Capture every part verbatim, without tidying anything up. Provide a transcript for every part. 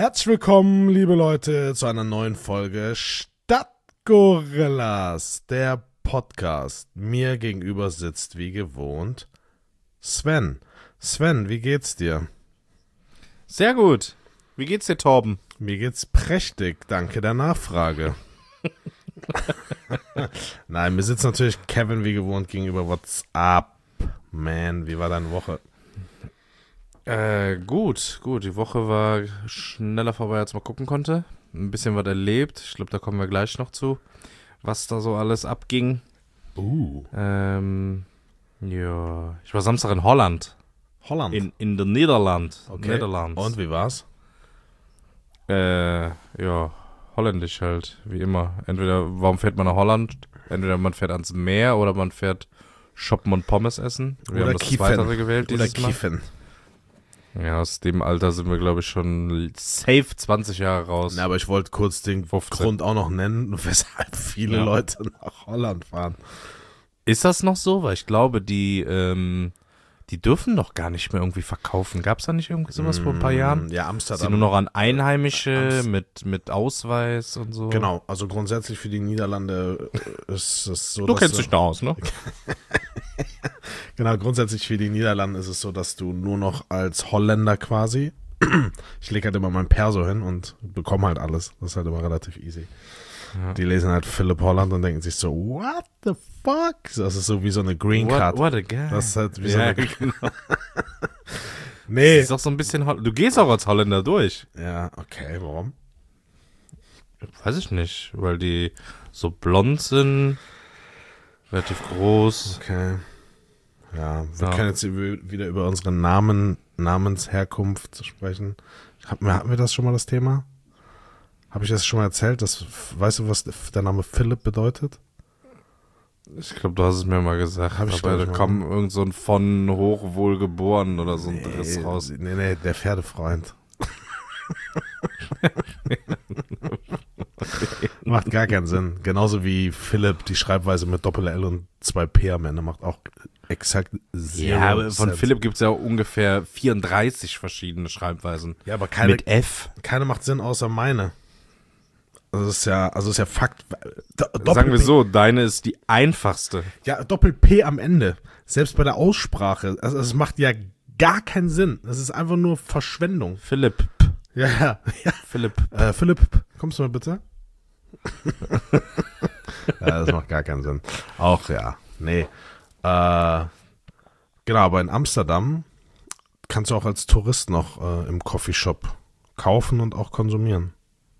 Herzlich willkommen, liebe Leute, zu einer neuen Folge Stadtgorillas, der Podcast. Mir gegenüber sitzt wie gewohnt Sven. Sven, wie geht's dir? Sehr gut. Wie geht's dir, Torben? Mir geht's prächtig, danke der Nachfrage. Nein, mir sitzt natürlich Kevin wie gewohnt gegenüber. What's up, man? Wie war deine Woche? Äh, gut, gut. Die Woche war schneller vorbei, als man gucken konnte. Ein bisschen was erlebt. Ich glaube, da kommen wir gleich noch zu, was da so alles abging. Uh. Ähm, ja. Ich war Samstag in Holland. Holland? In, in den Niederland. Okay. Niederlands. Und wie war's? Äh, ja, holländisch halt, wie immer. Entweder, warum fährt man nach Holland? Entweder man fährt ans Meer oder man fährt shoppen und Pommes essen. Wir Oder haben das Kiefen. Zweitere gewählt Oder dieses Mal. Kiefen. Ja, aus dem Alter sind wir, glaube ich, schon safe zwanzig Jahre raus. Na, aber ich wollte kurz den fünfzehn. Grund auch noch nennen, weshalb viele Ja. Leute nach Holland fahren. Ist das noch so? Weil ich glaube, die, ähm, die dürfen doch gar nicht mehr irgendwie verkaufen. Gab es da nicht irgendwie sowas vor ein paar Jahren? Ja, Sie Amsterdam. nur noch an Einheimische Amst- mit, mit Ausweis und so. Genau, also grundsätzlich für die Niederlande ist es so, Du dass kennst dich da aus, ne? Genau, grundsätzlich für die Niederlande ist es so, dass du nur noch als Holländer quasi, ich lege halt immer mein Perso hin und bekomme halt alles. Das ist halt immer relativ easy. Ja. Die lesen halt Philipp Holland und denken sich so, what the fuck? Das ist so wie so eine Green Card. What, what a guy. Das ist halt wie so ja, eine... genau. Nee. Das ist auch so ein bisschen, Holl- du gehst auch als Holländer durch. Ja, okay, warum? Weiß ich nicht, weil die so blond sind, relativ groß. Okay. Ja, wir Ja. können jetzt über- wieder über unsere Namen, Namensherkunft sprechen. Hatten wir, hatten wir das schon mal, das Thema? Habe ich das schon mal erzählt? Das, weißt du, was der Name Philipp bedeutet? Ich glaube, du hast es mir mal gesagt. Hab ich, aber glaub ich, da mal. kam irgend so ein von hochwohlgeboren oder so ein Driss raus. Nee, nee, der Pferdefreund. Macht gar keinen Sinn. Genauso wie Philipp, die Schreibweise mit Doppel-L und zwei P am Ende macht auch exakt zero Ja, aber von sense. Philipp gibt es ja ungefähr vierunddreißig verschiedene Schreibweisen. Ja, aber keine, Mit F. keine macht Sinn außer meine. Also ist ja, also ist ja Fakt. Do- Sagen wir Doppel-P- so, deine ist die einfachste. Ja, Doppel-P am Ende. Selbst bei der Aussprache. Also es macht ja gar keinen Sinn. Das ist einfach nur Verschwendung. Philipp. Ja, ja. ja. Philipp. Äh, Philipp, kommst du mal bitte? Ja, das macht gar keinen Sinn. Auch, ja. Nee. Äh, genau, aber in Amsterdam kannst du auch als Tourist noch äh, im Coffeeshop kaufen und auch konsumieren.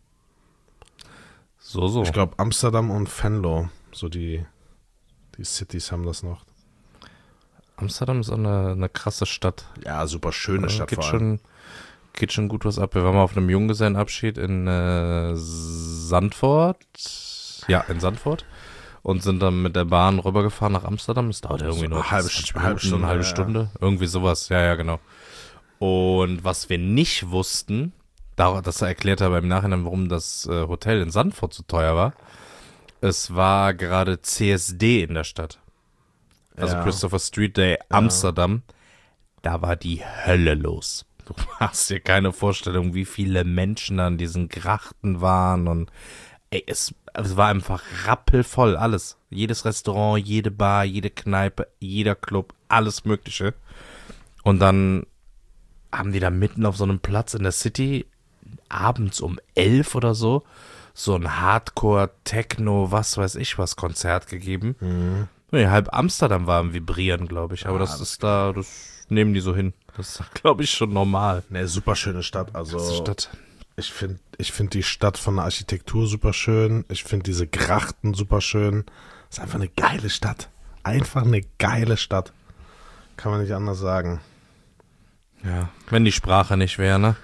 So, so. Ich glaube, Amsterdam und Venlo, so die, die Cities haben das noch. Amsterdam ist auch eine, eine krasse Stadt. Ja, super schöne Also Stadt geht vor allem. schon, geht schon gut was ab. Wir waren mal auf einem Junggesellenabschied in äh, Zandvoort. Ja, in Zandvoort. Und sind dann mit der Bahn rübergefahren nach Amsterdam. Das dauert ja irgendwie So nur eine halbe zwanzig St- halbe Minuten, Stunde, eine halbe ja, ja. Stunde. Irgendwie sowas. Ja, ja, genau. Und was wir nicht wussten, da- das erklärt er beim Nachhinein, warum das äh, Hotel in Zandvoort so teuer war. Es war gerade C S D in der Stadt. Also Ja. Christopher Street Day Amsterdam. Da war die Hölle los. Du hast dir keine Vorstellung, wie viele Menschen an diesen Grachten waren und ey, es, es war einfach rappelvoll, alles. Jedes Restaurant, jede Bar, jede Kneipe, jeder Club, alles Mögliche. Und dann haben die da mitten auf so einem Platz in der City abends um elf oder so so ein Hardcore, Techno, was weiß ich was Konzert gegeben. Mhm. Nee, halb Amsterdam war am Vibrieren, glaube ich. Aber Ah, das, das ist da, das nehmen die so hin. Das ist, glaube ich, schon normal. Ne, super schöne Stadt. Also Das ist Stadt. ich finde ich find die Stadt von der Architektur super schön. Ich finde diese Grachten super schön. Ist einfach eine geile Stadt. Einfach eine geile Stadt. Kann man nicht anders sagen. Ja, wenn die Sprache nicht wäre, ne?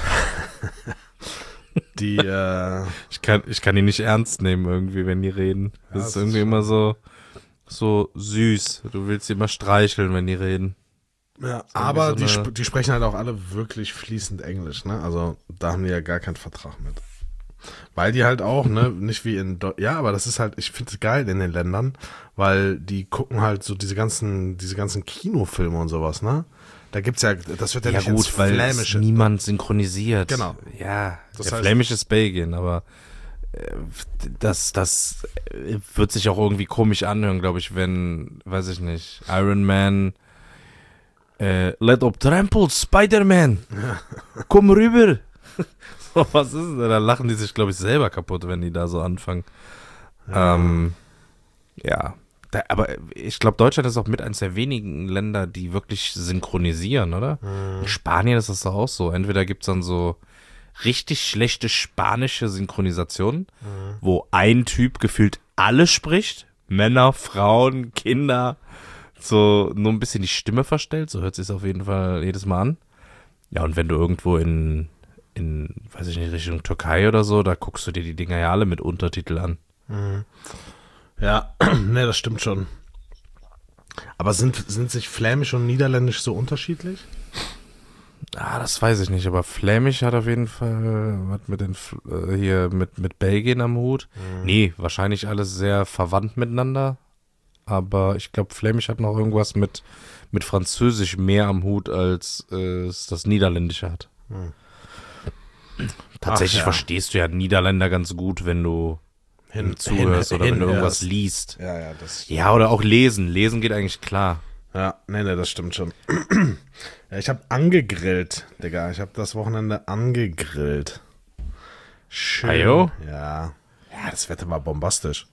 Die, äh, Ich kann, ich kann die nicht ernst nehmen irgendwie, wenn die reden. Das Ja, ist das irgendwie ist immer so, so süß. Du willst sie immer streicheln, wenn die reden. ja, so aber die, eine- sp- die sprechen halt auch alle wirklich fließend Englisch, ne? Also da haben die ja gar keinen Vertrag mit. Weil die halt auch, ne, nicht wie in, Do- ja, aber das ist halt, ich finde es geil in den Ländern, weil die gucken halt so diese ganzen, diese ganzen Kinofilme und sowas, ne? Da gibt's ja, das wird ja, Ja nicht ins gut, weil es Flämische. niemand synchronisiert. Genau. Ja, Das das heißt- Flämisch ist Belgien, aber äh, das, das äh, wird sich auch irgendwie komisch anhören, glaube ich, wenn, weiß ich nicht, Iron Man äh, Let up trample, Spider-Man, komm rüber. So, was ist denn? Da lachen die sich, glaube ich, selber kaputt, wenn die da so anfangen. Ja, ähm, ja. Da, aber ich glaube, Deutschland ist auch mit eines der wenigen Länder, die wirklich synchronisieren, oder? Mhm. In Spanien ist das doch auch so. Entweder gibt es dann so richtig schlechte spanische Synchronisationen, mhm. wo ein Typ gefühlt alles spricht. Männer, Frauen, Kinder. So nur ein bisschen die Stimme verstellt. So hört sich auf jeden Fall jedes Mal an. Ja, und wenn du irgendwo in, in, weiß ich nicht, Richtung Türkei oder so, da guckst du dir die Dinger ja alle mit Untertitel an. Mhm. Ja, ne, das stimmt schon. Aber sind, sind sich Flämisch und Niederländisch so unterschiedlich? Ah, das weiß ich nicht, aber Flämisch hat auf jeden Fall was mit den äh, hier mit, mit Belgien am Hut. Mhm. Nee, wahrscheinlich alles sehr verwandt miteinander. Aber ich glaube, Flämisch hat noch irgendwas mit, mit Französisch mehr am Hut, als äh, es das Niederländische hat. Mhm. Tatsächlich Ach, ja. verstehst du ja Niederländer ganz gut, wenn du hin, zuhörst hin, oder hin, wenn du irgendwas ja. liest. Ja, ja, das ja, oder auch lesen. Lesen geht eigentlich klar. Ja, nee, nee, das stimmt schon. Ja, ich habe angegrillt, Digga. Ich habe das Wochenende angegrillt. Schön. Ajo? Ja. Ja, das Wetter war bombastisch.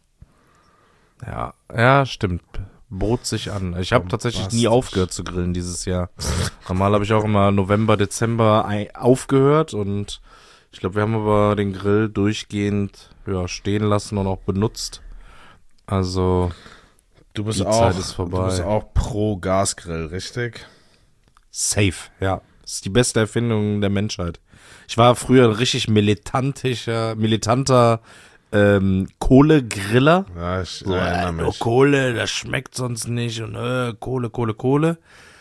Ja, ja, stimmt. Bot sich an. Ich habe tatsächlich nie aufgehört zu grillen dieses Jahr. Normal habe ich auch immer November, Dezember aufgehört und ich glaube, wir haben aber den Grill durchgehend ja, stehen lassen und auch benutzt. Also du bist die auch, Zeit ist vorbei. Du bist auch pro Gasgrill, richtig? Safe, ja. Das ist die beste Erfindung der Menschheit. Ich war früher ein richtig militantischer, militanter ähm, Kohlegriller. Ja, ich so, erinnere äh, mich. Oh, Kohle, das schmeckt sonst nicht und äh, Kohle, Kohle, Kohle.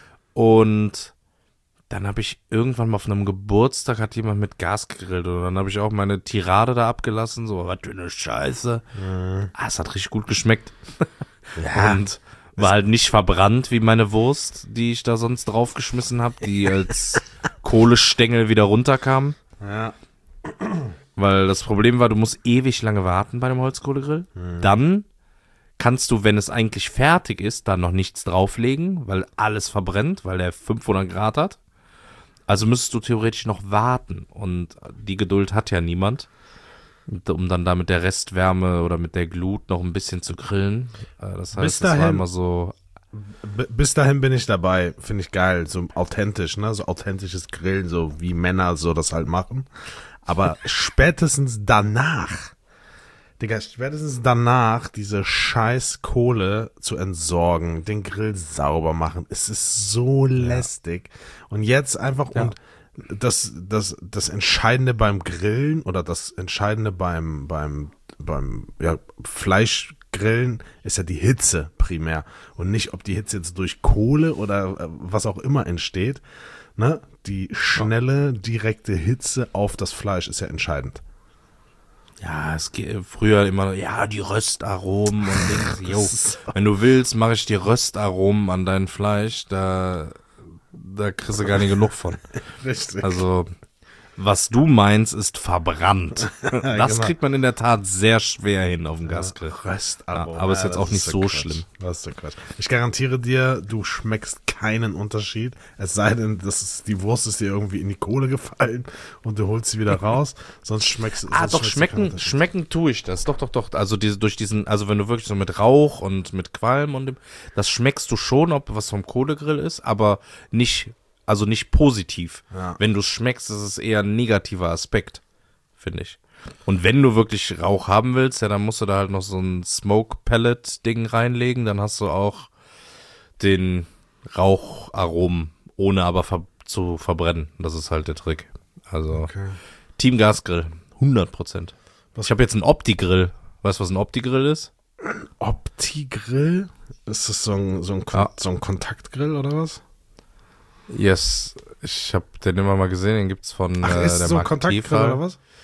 Und dann habe ich irgendwann mal auf einem Geburtstag hat jemand mit Gas gegrillt und dann habe ich auch meine Tirade da abgelassen, so, was für eine Scheiße. Mhm. Ah, es hat richtig gut geschmeckt. Ja. Und war halt nicht verbrannt wie meine Wurst, die ich da sonst draufgeschmissen habe, die als Kohlestängel wieder runterkam. Ja. Weil das Problem war, du musst ewig lange warten bei dem Holzkohlegrill. Mhm. Dann kannst du, wenn es eigentlich fertig ist, dann noch nichts drauflegen, weil alles verbrennt, weil der fünfhundert Grad hat. Also müsstest du theoretisch noch warten und die Geduld hat ja niemand, um dann da mit der Restwärme oder mit der Glut noch ein bisschen zu grillen. Das heißt, das war immer so. B- bis dahin bin ich dabei, finde ich geil, so authentisch, ne, so authentisches Grillen, so wie Männer so das halt machen. Aber spätestens danach, Digga, spätestens danach diese scheiß Kohle zu entsorgen, den Grill sauber machen, es ist so lästig. Und jetzt einfach, ja. und das, das, das Entscheidende beim Grillen oder das Entscheidende beim, beim, beim, ja, Fleischgrillen ist ja die Hitze primär. Und nicht, ob die Hitze jetzt durch Kohle oder äh, was auch immer entsteht, ne? Die schnelle, direkte Hitze auf das Fleisch ist ja entscheidend. Ja, es geht früher immer, ja, die Röstaromen und Dings. Jo, wenn du willst, mache ich die Röstaromen an dein Fleisch, da, da kriegst du gar nicht genug von. Richtig. Also, was du meinst, ist verbrannt. Das genau. kriegt man in der Tat sehr schwer hin auf dem Gasgrill. Röstaromen. Ja, aber ja, ist jetzt auch nicht ist so Quatsch. schlimm. Das ist so Quatsch. Ich garantiere dir, du schmeckst keinen Unterschied. Es sei denn, das ist, die Wurst ist dir irgendwie in die Kohle gefallen und du holst sie wieder raus. Sonst schmeckst du Ah, doch, schmecken, schmecken tue ich das. Doch, doch, doch. Also diese, durch diesen, also wenn du wirklich so mit Rauch und mit Qualm und dem, das schmeckst du schon, ob was vom Kohlegrill ist, aber nicht Also nicht positiv. Ja. Wenn du es schmeckst, ist es eher ein negativer Aspekt, finde ich. Und wenn du wirklich Rauch haben willst, ja, dann musst du da halt noch so ein Smoke-Pellet-Ding reinlegen. Dann hast du auch den Raucharomen, ohne aber ver- zu verbrennen. Das ist halt der Trick. Also okay. Team Gasgrill, hundert Prozent. Ich habe jetzt einen Opti-Grill. Weißt du, was ein Opti-Grill ist? Ein Opti-Grill? Ist das so ein, so ein, Kon- ja. so ein Kontaktgrill oder was? Yes, ich habe den immer mal gesehen, den gibt's von Ach, äh, ist der so ein Marke Kontaktgrill oder was?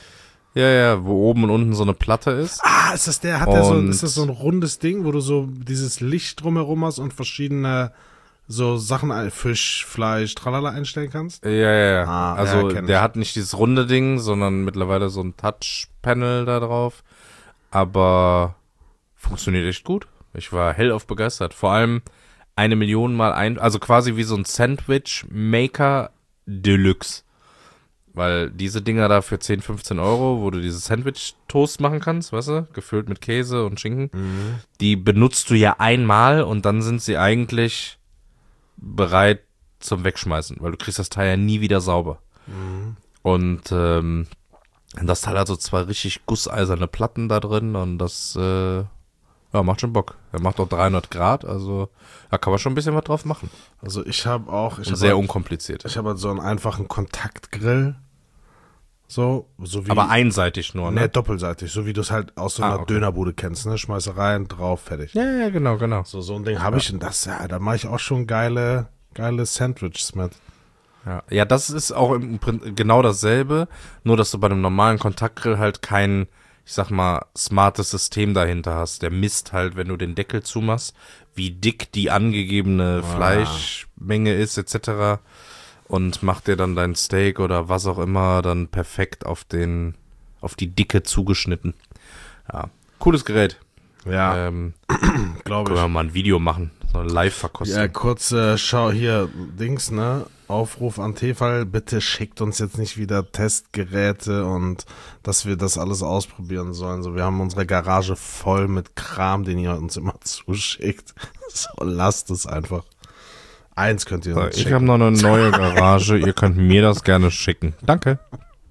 Ja, ja, wo oben und unten so eine Platte ist. Ah, ist das der, hat der so, Und- ist das so ein rundes Ding, wo du so dieses Licht drumherum hast und verschiedene so Sachen, ein- Fisch, Fleisch, tralala einstellen kannst? Ja, ja, ja. Ah, also ja, kenn der ich. hat nicht dieses runde Ding, sondern mittlerweile so ein Touch-Panel da drauf. Aber funktioniert echt gut. Ich war hellauf begeistert. Vor allem eine Million mal ein, also quasi wie so ein Sandwich-Maker Deluxe. Weil diese Dinger da für zehn, fünfzehn Euro, wo du dieses Sandwich-Toast machen kannst, weißt du, gefüllt mit Käse und Schinken, Mhm. die benutzt du ja einmal und dann sind sie eigentlich bereit zum Wegschmeißen, weil du kriegst das Teil ja nie wieder sauber. Mhm. Und ähm, das Teil hat so zwei richtig gusseiserne Platten da drin und das äh, ja, macht schon Bock. Er macht auch dreihundert Grad, also da kann man schon ein bisschen was drauf machen. Also ich habe auch, ich Und habe sehr halt, unkompliziert. ich habe halt so einen einfachen Kontaktgrill, so, so wie, Aber einseitig nur, ne, ne? doppelseitig, so wie du es halt aus so Ah, einer okay. Dönerbude kennst, ne, schmeiße rein, drauf, fertig. Ja, ja, genau, genau. So, so ein Ding habe ich und das, ja, da mache ich auch schon geile, geile Sandwiches mit. Ja, ja, das ist auch im Prinzip genau dasselbe, nur dass du bei einem normalen Kontaktgrill halt kein, ich sag mal, smartes System dahinter hast. Der misst halt, wenn du den Deckel zumachst, wie dick die angegebene Ah. Fleischmenge ist, et cetera. Und macht dir dann dein Steak oder was auch immer dann perfekt auf den, auf die Dicke zugeschnitten. Ja, cooles Gerät. Ja, Ähm, glaube können ich. wir mal ein Video machen, so eine Live-Verkostung. Ja, kurz, äh, schau hier, Dings, ne? Aufruf an Tefal, bitte schickt uns jetzt nicht wieder Testgeräte und dass wir das alles ausprobieren sollen. So, wir haben unsere Garage voll mit Kram, den ihr uns immer zuschickt. So, lasst es einfach. Eins könnt ihr So, uns ich schicken. habe noch eine neue Garage, ihr könnt mir das gerne schicken. Danke.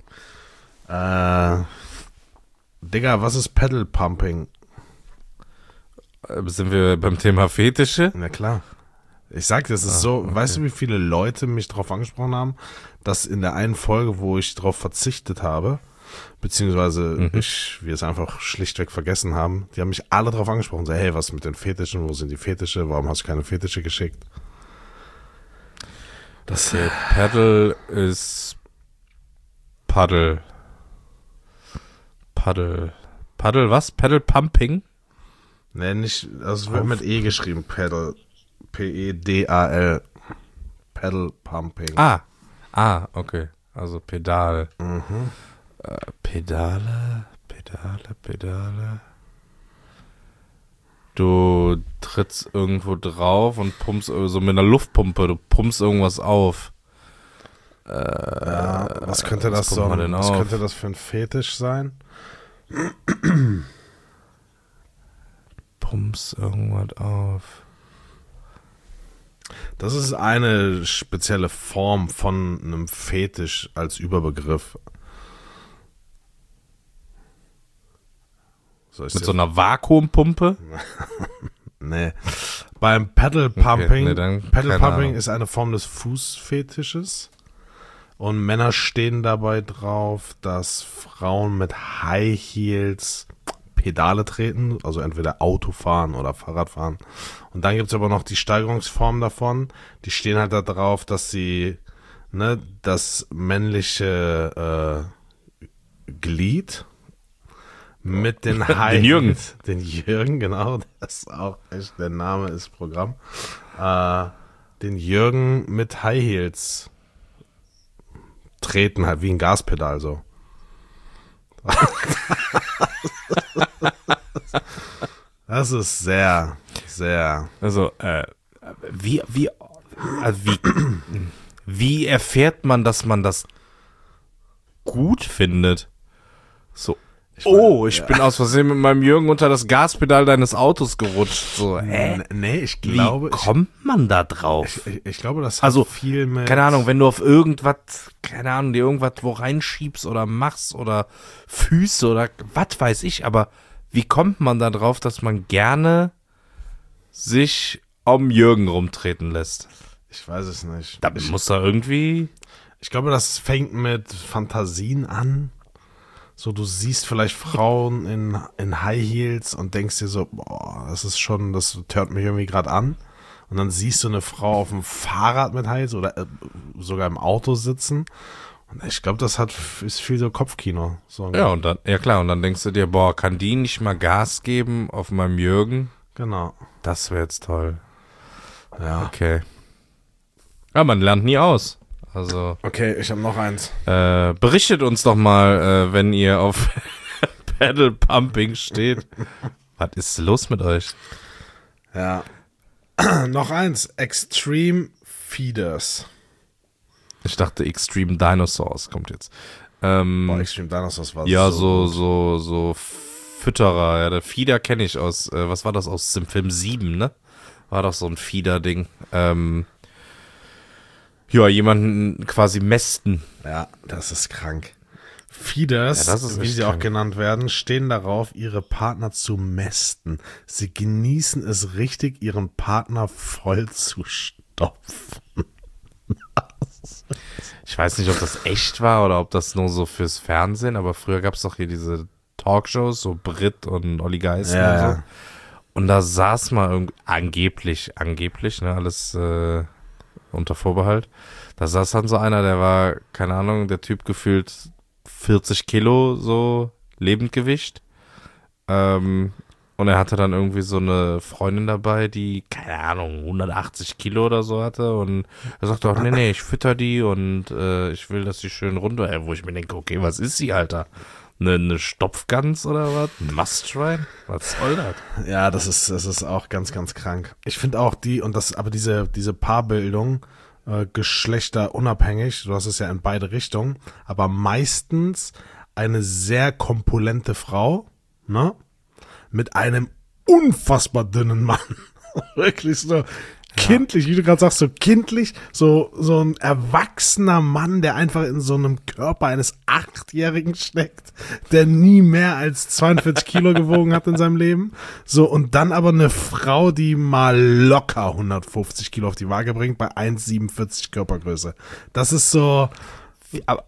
Äh, Digga, was ist Pedal Pumping? Äh, Sind wir beim Thema Fetische? Na klar. Ich sag, das ist Ah, so, okay. weißt du, wie viele Leute mich darauf angesprochen haben, dass in der einen Folge, wo ich darauf verzichtet habe, beziehungsweise Mhm. ich, wir es einfach schlichtweg vergessen haben, die haben mich alle darauf angesprochen, so, hey, was mit den Fetischen, wo sind die Fetische, warum hast du keine Fetische geschickt? Das, Okay, Paddle ist Paddle. Paddle. Paddle was? Paddle Pumping? ne, nicht, also es wird Auf- mit E geschrieben, Pedal, P E D A L, Pedal Pumping. Ah. Ah, okay. Also Pedal. Mhm. Äh, Pedale, Pedale, Pedale. Du trittst irgendwo drauf und pumpst äh, so mit einer Luftpumpe, du pumpst irgendwas auf. Ja, was könnte was das pumpt so, man denn was auf? könnte das für ein Fetisch sein? Pumpst irgendwas auf. Das ist eine spezielle Form von einem Fetisch als Überbegriff. Soll ich's Mit dir- so einer Vakuumpumpe? Nee. Beim Pedal Pumping, nee, dann Pedal keine Pumping Ahnung. ist eine Form des Fußfetisches. Und Männer stehen dabei drauf, dass Frauen mit High Heels Pedale treten, also entweder Autofahren oder Fahrradfahren. Und dann gibt's aber noch die Steigerungsform davon. Die stehen halt da drauf, dass sie ne, das männliche äh, Glied mit den High Den Jürgen. Heels- Den Jürgen, genau. Das ist auch echt, der Name ist Programm. Äh, den Jürgen mit High Heels treten halt wie ein Gaspedal so. Das ist sehr, sehr. Also, äh, wie, wie, also wie, wie erfährt man, dass man das gut findet? So, oh, ich bin aus Versehen mit meinem Jürgen unter das Gaspedal deines Autos gerutscht. So, hä? N- Nee, ich Wie glaube, ich, kommt man da drauf? ich, ich glaube, das hat Also, viel mit. Keine Ahnung, wenn du auf irgendwas, keine Ahnung, dir irgendwas wo reinschiebst oder machst oder Füße oder was weiß ich, aber wie kommt man da drauf, dass man gerne sich um Jürgen rumtreten lässt? Ich weiß es nicht. Da ich, muss da irgendwie. ich glaube, das fängt mit Fantasien an. So, du siehst vielleicht Frauen in, in High Heels und denkst dir so, boah, das ist schon, das hört mich irgendwie gerade an. Und dann siehst du eine Frau auf dem Fahrrad mit High Heels oder äh, sogar im Auto sitzen Und ich glaube, das hat ist viel so Kopfkino. So Ja, und dann, ja klar, und dann denkst du dir, boah, kann die nicht mal Gas geben auf meinem Jürgen? Genau. Das wäre jetzt toll. Ja. Okay. Ja, man lernt nie aus. Also. Okay, ich habe noch eins. Äh, berichtet uns doch mal, äh, wenn ihr auf Pedal Pumping steht. Was ist los mit euch? Ja. Noch eins. Extreme Feeders. Ich dachte, Extreme Dinosaurs kommt jetzt. Ähm, Boah, Extreme Dinosaurs war ja, so so, so, so Fütterer. Ja, der Feeder kenne ich aus, äh, was war das, aus dem Film sieben, ne? War doch so ein Feeder-Ding. Ähm, ja, jemanden quasi mästen. Ja, das ist krank. Feeders, Ja, das ist wie echt sie krank. auch genannt werden, stehen darauf, ihre Partner zu mästen. Sie genießen es richtig, ihren Partner voll zu stopfen. Ich weiß nicht, ob das echt war oder ob das nur so fürs Fernsehen, aber früher gab es doch hier diese Talkshows, so Brit und Olli Geißen Ja, und so. ja. Und da saß mal irgendwie, angeblich, angeblich, ne, alles äh, unter Vorbehalt. Da saß dann so einer, der war, keine Ahnung, der Typ gefühlt vierzig Kilo so Lebendgewicht. Ähm, und er hatte dann irgendwie so eine Freundin dabei, die, keine Ahnung, hundertachtzig Kilo oder so hatte. Und er sagte auch, nee, nee, ich fütter die und äh, ich will, dass die schön runter. Äh, wo ich mir denke, okay, was ist sie, Alter? Eine, eine Stopfgans oder was? Ein Mustschwein? Was soll das? Ja, das ist, das ist auch ganz, ganz krank. Ich finde auch die, und das, aber diese, diese Paarbildung, äh, geschlechterunabhängig, du hast es ja in beide Richtungen, aber meistens eine sehr kompulente Frau, ne? Mit einem unfassbar dünnen Mann. Wirklich so kindlich, wie du gerade sagst, so kindlich, so, so ein erwachsener Mann, der einfach in so einem Körper eines Achtjährigen steckt, der nie mehr als zweiundvierzig Kilo gewogen hat in seinem Leben. So, und dann aber eine Frau, die mal locker hundertfünfzig Kilo auf die Waage bringt, bei eins Komma siebenundvierzig Körpergröße. Das ist so, Wie, aber,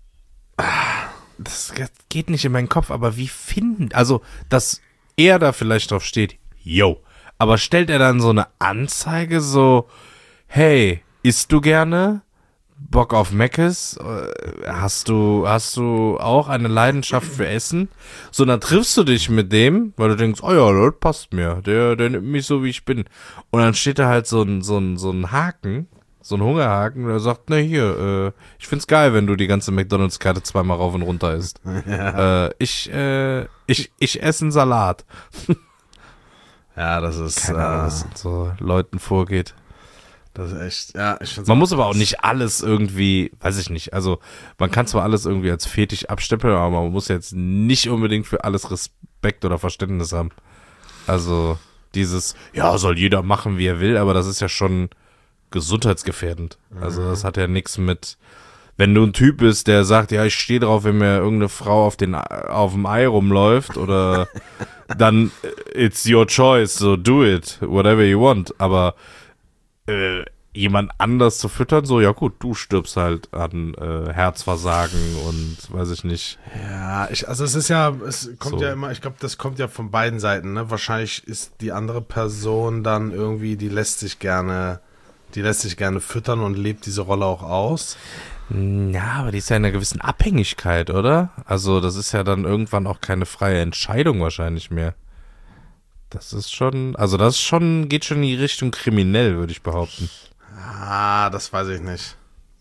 das geht nicht in meinen Kopf, aber wie finden, also, dass er da vielleicht drauf steht, yo, aber stellt er dann so eine Anzeige so, hey, isst du gerne? Bock auf Meckes? Äh, Hast du, hast du auch eine Leidenschaft für Essen? So, dann triffst du dich mit dem, weil du denkst, oh ja, das passt mir, der, der nimmt mich so, wie ich bin. Und dann steht da halt so ein, so ein, so ein Haken, so ein Hungerhaken, der sagt, na hier, äh, ich find's geil, wenn du die ganze McDonalds-Karte zweimal rauf und runter isst. Ja. Äh, ich, äh, ich, ich esse einen Salat. ja, das ist, Keine Ahnung, äh, was mit so Leuten vorgeht. das ist echt, ja, ich find's Man auch muss aber auch krass. nicht alles irgendwie, weiß ich nicht, also man kann zwar alles irgendwie als Fetisch abstempeln, aber man muss jetzt nicht unbedingt für alles Respekt oder Verständnis haben. Also dieses, ja, soll jeder machen, wie er will, aber das ist ja schon gesundheitsgefährdend. Also das hat ja nichts mit, wenn du ein Typ bist, der sagt, ja, ich stehe drauf, wenn mir irgendeine Frau auf den auf dem Ei rumläuft oder dann it's your choice, so do it, whatever you want. Aber äh, jemand anders zu füttern, so, ja gut, du stirbst halt an äh, Herzversagen und weiß ich nicht. Ja, ich, also es ist ja, es kommt So. ja immer, ich glaube, das kommt ja von beiden Seiten, ne? Wahrscheinlich ist die andere Person dann irgendwie, die lässt sich gerne, die lässt sich gerne füttern und lebt diese Rolle auch aus. Ja, aber die ist ja in einer gewissen Abhängigkeit, oder? Also das ist ja dann irgendwann auch keine freie Entscheidung wahrscheinlich mehr. Das ist schon, also das ist schon, geht schon in die Richtung kriminell, würde ich behaupten. Ah, das weiß ich nicht.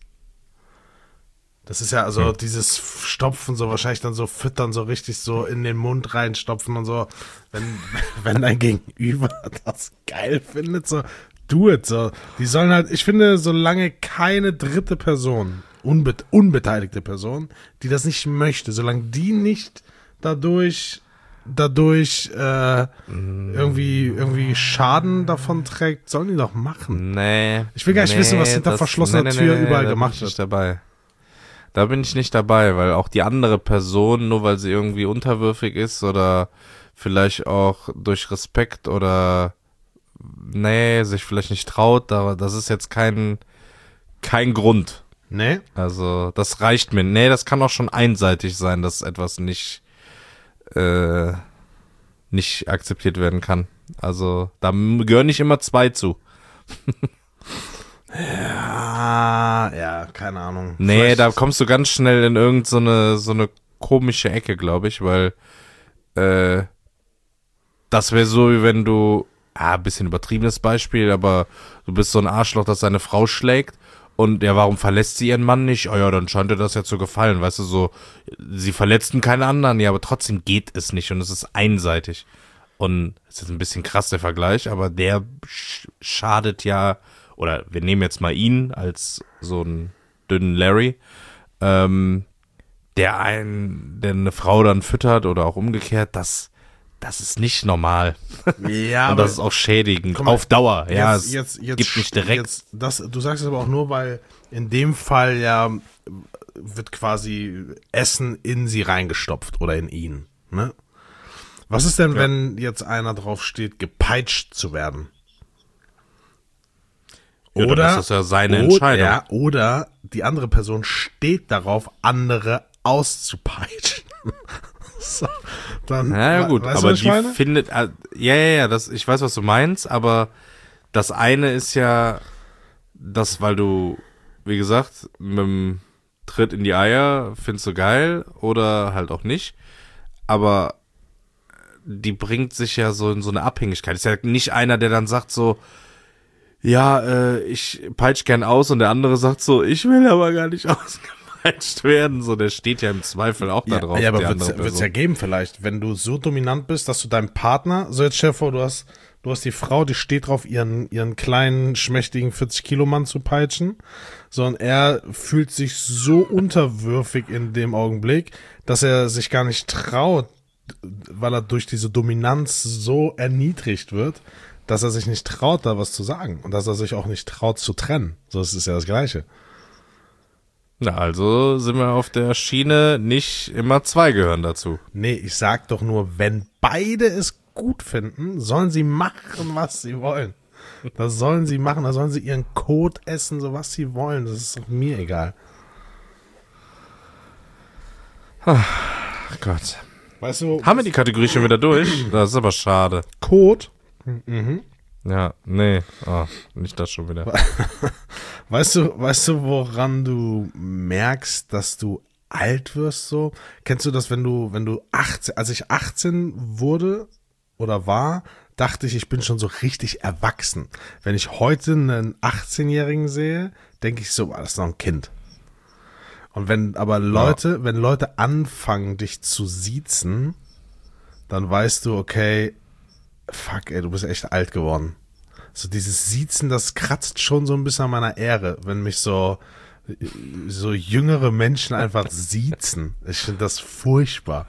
Das ist ja also Hm. dieses Stopfen, so wahrscheinlich dann so füttern, so richtig so in den Mund reinstopfen und so. Wenn, wenn dein Gegenüber das geil findet, so do it. So. Die sollen halt, ich finde, solange keine dritte Person, unbe unbeteiligte Person, die das nicht möchte, solange die nicht dadurch dadurch äh, irgendwie irgendwie Schaden davon trägt, sollen die doch machen. Nee. Ich will gar nicht wissen, was hinter das- verschlossener nee, nee, Tür nee, überall da gemacht bin ich wird. nicht dabei. Da bin ich nicht dabei, weil auch die andere Person, nur weil sie irgendwie unterwürfig ist oder vielleicht auch durch Respekt oder nee, sich vielleicht nicht traut, da, das ist jetzt kein kein Grund. Nee? Also, das reicht mir. Nee, das kann auch schon einseitig sein, dass etwas nicht äh, nicht akzeptiert werden kann. Also, da gehören nicht immer zwei zu. Ja, ja, keine Ahnung. Nee, Vielleicht- da kommst du ganz schnell in irgend so eine, so eine komische Ecke, glaube ich, weil äh, das wäre so, wie wenn du, ah, ein bisschen übertriebenes Beispiel, aber du bist so ein Arschloch, das seine Frau schlägt und ja, warum verlässt sie ihren Mann nicht? Oh ja, dann scheint dir das ja zu gefallen, weißt du, so, sie verletzten keine anderen, ja, aber trotzdem geht es nicht und es ist einseitig. Und es ist ein bisschen krass, der Vergleich, aber der sch- schadet ja, oder wir nehmen jetzt mal ihn als so einen dünnen Larry, ähm, der einen, der eine Frau dann füttert oder auch umgekehrt, das, das ist nicht normal. Ja, Und aber das ist auch schädigend. guck mal, Auf Dauer, ja. jetzt, Es jetzt, jetzt, gibt nicht direkt. Jetzt, das, du sagst es aber auch nur, weil in dem Fall ja wird quasi Essen in sie reingestopft oder in ihn. Ne? Was ist denn, Ja. wenn jetzt einer drauf steht, gepeitscht zu werden? Ja, dann ist das ja seine oder, Entscheidung. Ja, oder die andere Person steht darauf, andere auszupeitschen. so, dann, Ja, ja we- gut, weißt du, aber was ich die meine? findet, äh, ja, ja, ja, das, ich weiß, was du meinst, aber das eine ist ja, das, weil du, wie gesagt, mit dem Tritt in die Eier findest du geil oder halt auch nicht, aber die bringt sich ja so in so eine Abhängigkeit. Ist ja nicht einer, der dann sagt so, ja, äh, ich peitsch gern aus und der andere sagt so, ich will aber gar nicht ausgepeitscht werden. So, der steht ja im Zweifel auch da Ja, drauf. ja, aber die wird's, andere wird's ja Person. geben vielleicht, wenn du so dominant bist, dass du deinem Partner, so jetzt stell dir vor, du hast, du hast die Frau, die steht drauf, ihren, ihren kleinen, schmächtigen vierzig Kilo Mann zu peitschen, sondern er fühlt sich so unterwürfig in dem Augenblick, dass er sich gar nicht traut, weil er durch diese Dominanz so erniedrigt wird, dass er sich nicht traut, da was zu sagen und dass er sich auch nicht traut zu trennen. So, das ist ja das Gleiche. Na, also sind wir auf der Schiene, nicht immer zwei gehören dazu. Nee, ich sag doch nur, wenn beide es gut finden, sollen sie machen, was sie wollen. Das sollen sie machen, da sollen sie ihren Kot essen, so was sie wollen. Das ist doch mir egal. Ach Gott. Weißt du, Haben wir die Kategorie schon wieder durch? Das ist aber schade. Kot? Ja, nee, oh, nicht das schon wieder. Weißt du, weißt du, woran du merkst, dass du alt wirst so? Kennst du das, wenn du, wenn du achtzehn, als ich achtzehn wurde oder war, dachte ich, ich bin schon so richtig erwachsen. Wenn ich heute einen achtzehnjährigen sehe, denke ich so, ah, das ist noch ein Kind. Und wenn aber Leute, ja. wenn Leute anfangen, dich zu siezen, dann weißt du, okay, fuck, ey, du bist echt alt geworden. So dieses Siezen, das kratzt schon so ein bisschen an meiner Ehre, wenn mich so, so jüngere Menschen einfach siezen. Ich finde das furchtbar.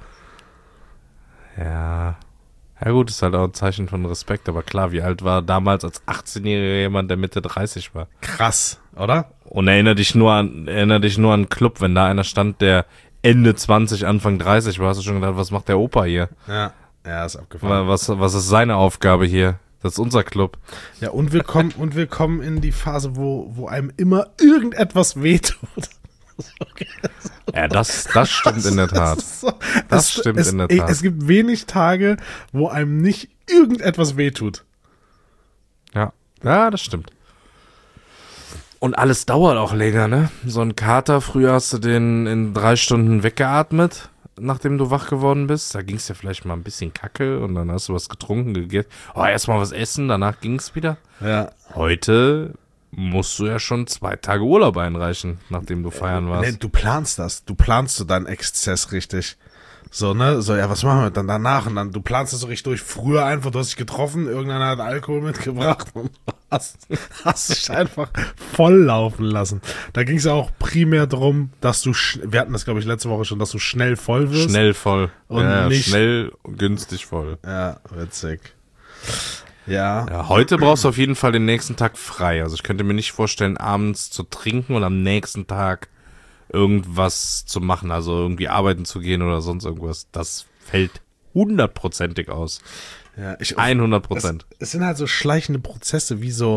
Ja. Ja gut, ist halt auch ein Zeichen von Respekt, aber klar, wie alt war damals als achtzehnjähriger jemand, der Mitte dreißig war? Krass, oder? Und erinnere dich nur an, erinnere dich nur an einen Club, wenn da einer stand, der Ende zwanzig, Anfang dreißig war, hast du schon gedacht, was macht der Opa hier? Ja, ja, ist abgefahren. Was, was ist seine Aufgabe hier? Das ist unser Club. Ja, und wir kommen, und wir kommen in die Phase, wo, wo einem immer irgendetwas wehtut. Okay. Ja, das, das stimmt in der Tat. Das, ist so, Das es, stimmt es, in der ey, Tat. Es gibt wenig Tage, wo einem nicht irgendetwas wehtut. Ja, ja, das stimmt. Und alles dauert auch länger, ne? So ein Kater, früher hast du den in drei Stunden weggeatmet, nachdem du wach geworden bist. Da ging es ja vielleicht mal ein bisschen kacke und dann hast du was getrunken, gegessen. Oh, erstmal was essen, danach ging es wieder. Ja. Heute musst du ja schon zwei Tage Urlaub einreichen, nachdem du feiern warst. Nee, du planst das. Du planst so deinen Exzess richtig. So, ne? So, ja, was machen wir dann danach? Und dann, du planst das so richtig durch. Früher einfach, du hast dich getroffen, irgendeiner hat Alkohol mitgebracht und hast, hast dich einfach voll laufen lassen. Da ging es ja auch primär darum, dass du, sch- wir hatten das, glaube ich, letzte Woche schon, dass du schnell voll wirst. Schnell voll. Und ja, nicht- schnell und günstig voll. Ja, witzig. Ja. Ja, heute brauchst du auf jeden Fall den nächsten Tag frei. Also ich könnte mir nicht vorstellen, abends zu trinken und am nächsten Tag irgendwas zu machen, also irgendwie arbeiten zu gehen oder sonst irgendwas. Das fällt hundertprozentig aus. Ja, ich, hundert Prozent. Es, es sind halt so schleichende Prozesse, wie so,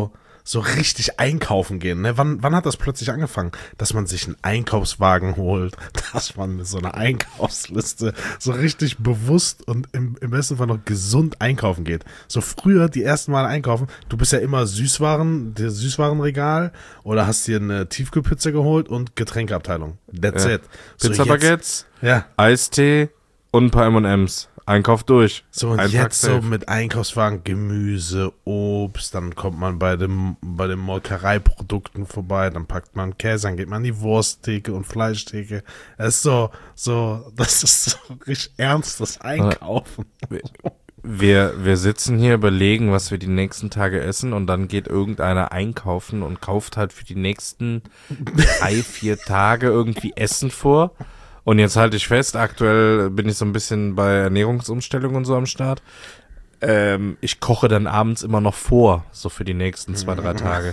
so richtig einkaufen gehen. Ne? Wann, wann hat das plötzlich angefangen? Dass man sich einen Einkaufswagen holt, dass man mit so einer Einkaufsliste so richtig bewusst und im, im besten Fall noch gesund einkaufen geht. So früher die ersten Mal einkaufen, du bist ja immer Süßwaren, der Süßwarenregal oder hast dir eine Tiefkühlpizza geholt und Getränkeabteilung. That's ja. it. So Pizza Baguettes, ja. Eistee und ein paar M und M's. Einkauf durch. So und Ein jetzt Tag so safe. mit Einkaufswagen, Gemüse, Obst, dann kommt man bei dem bei den Molkereiprodukten vorbei, dann packt man Käse, dann geht man an die Wursttheke und Fleischtheke. Es ist so, so, das ist so richtig ernstes Einkaufen. Wir, wir sitzen hier, überlegen, was wir die nächsten Tage essen und dann geht irgendeiner einkaufen und kauft halt für die nächsten drei, vier Tage irgendwie Essen vor. Und jetzt halte ich fest, aktuell bin ich so ein bisschen bei Ernährungsumstellung und so am Start. Ähm, ich koche dann abends immer noch vor, so für die nächsten zwei, drei Tage.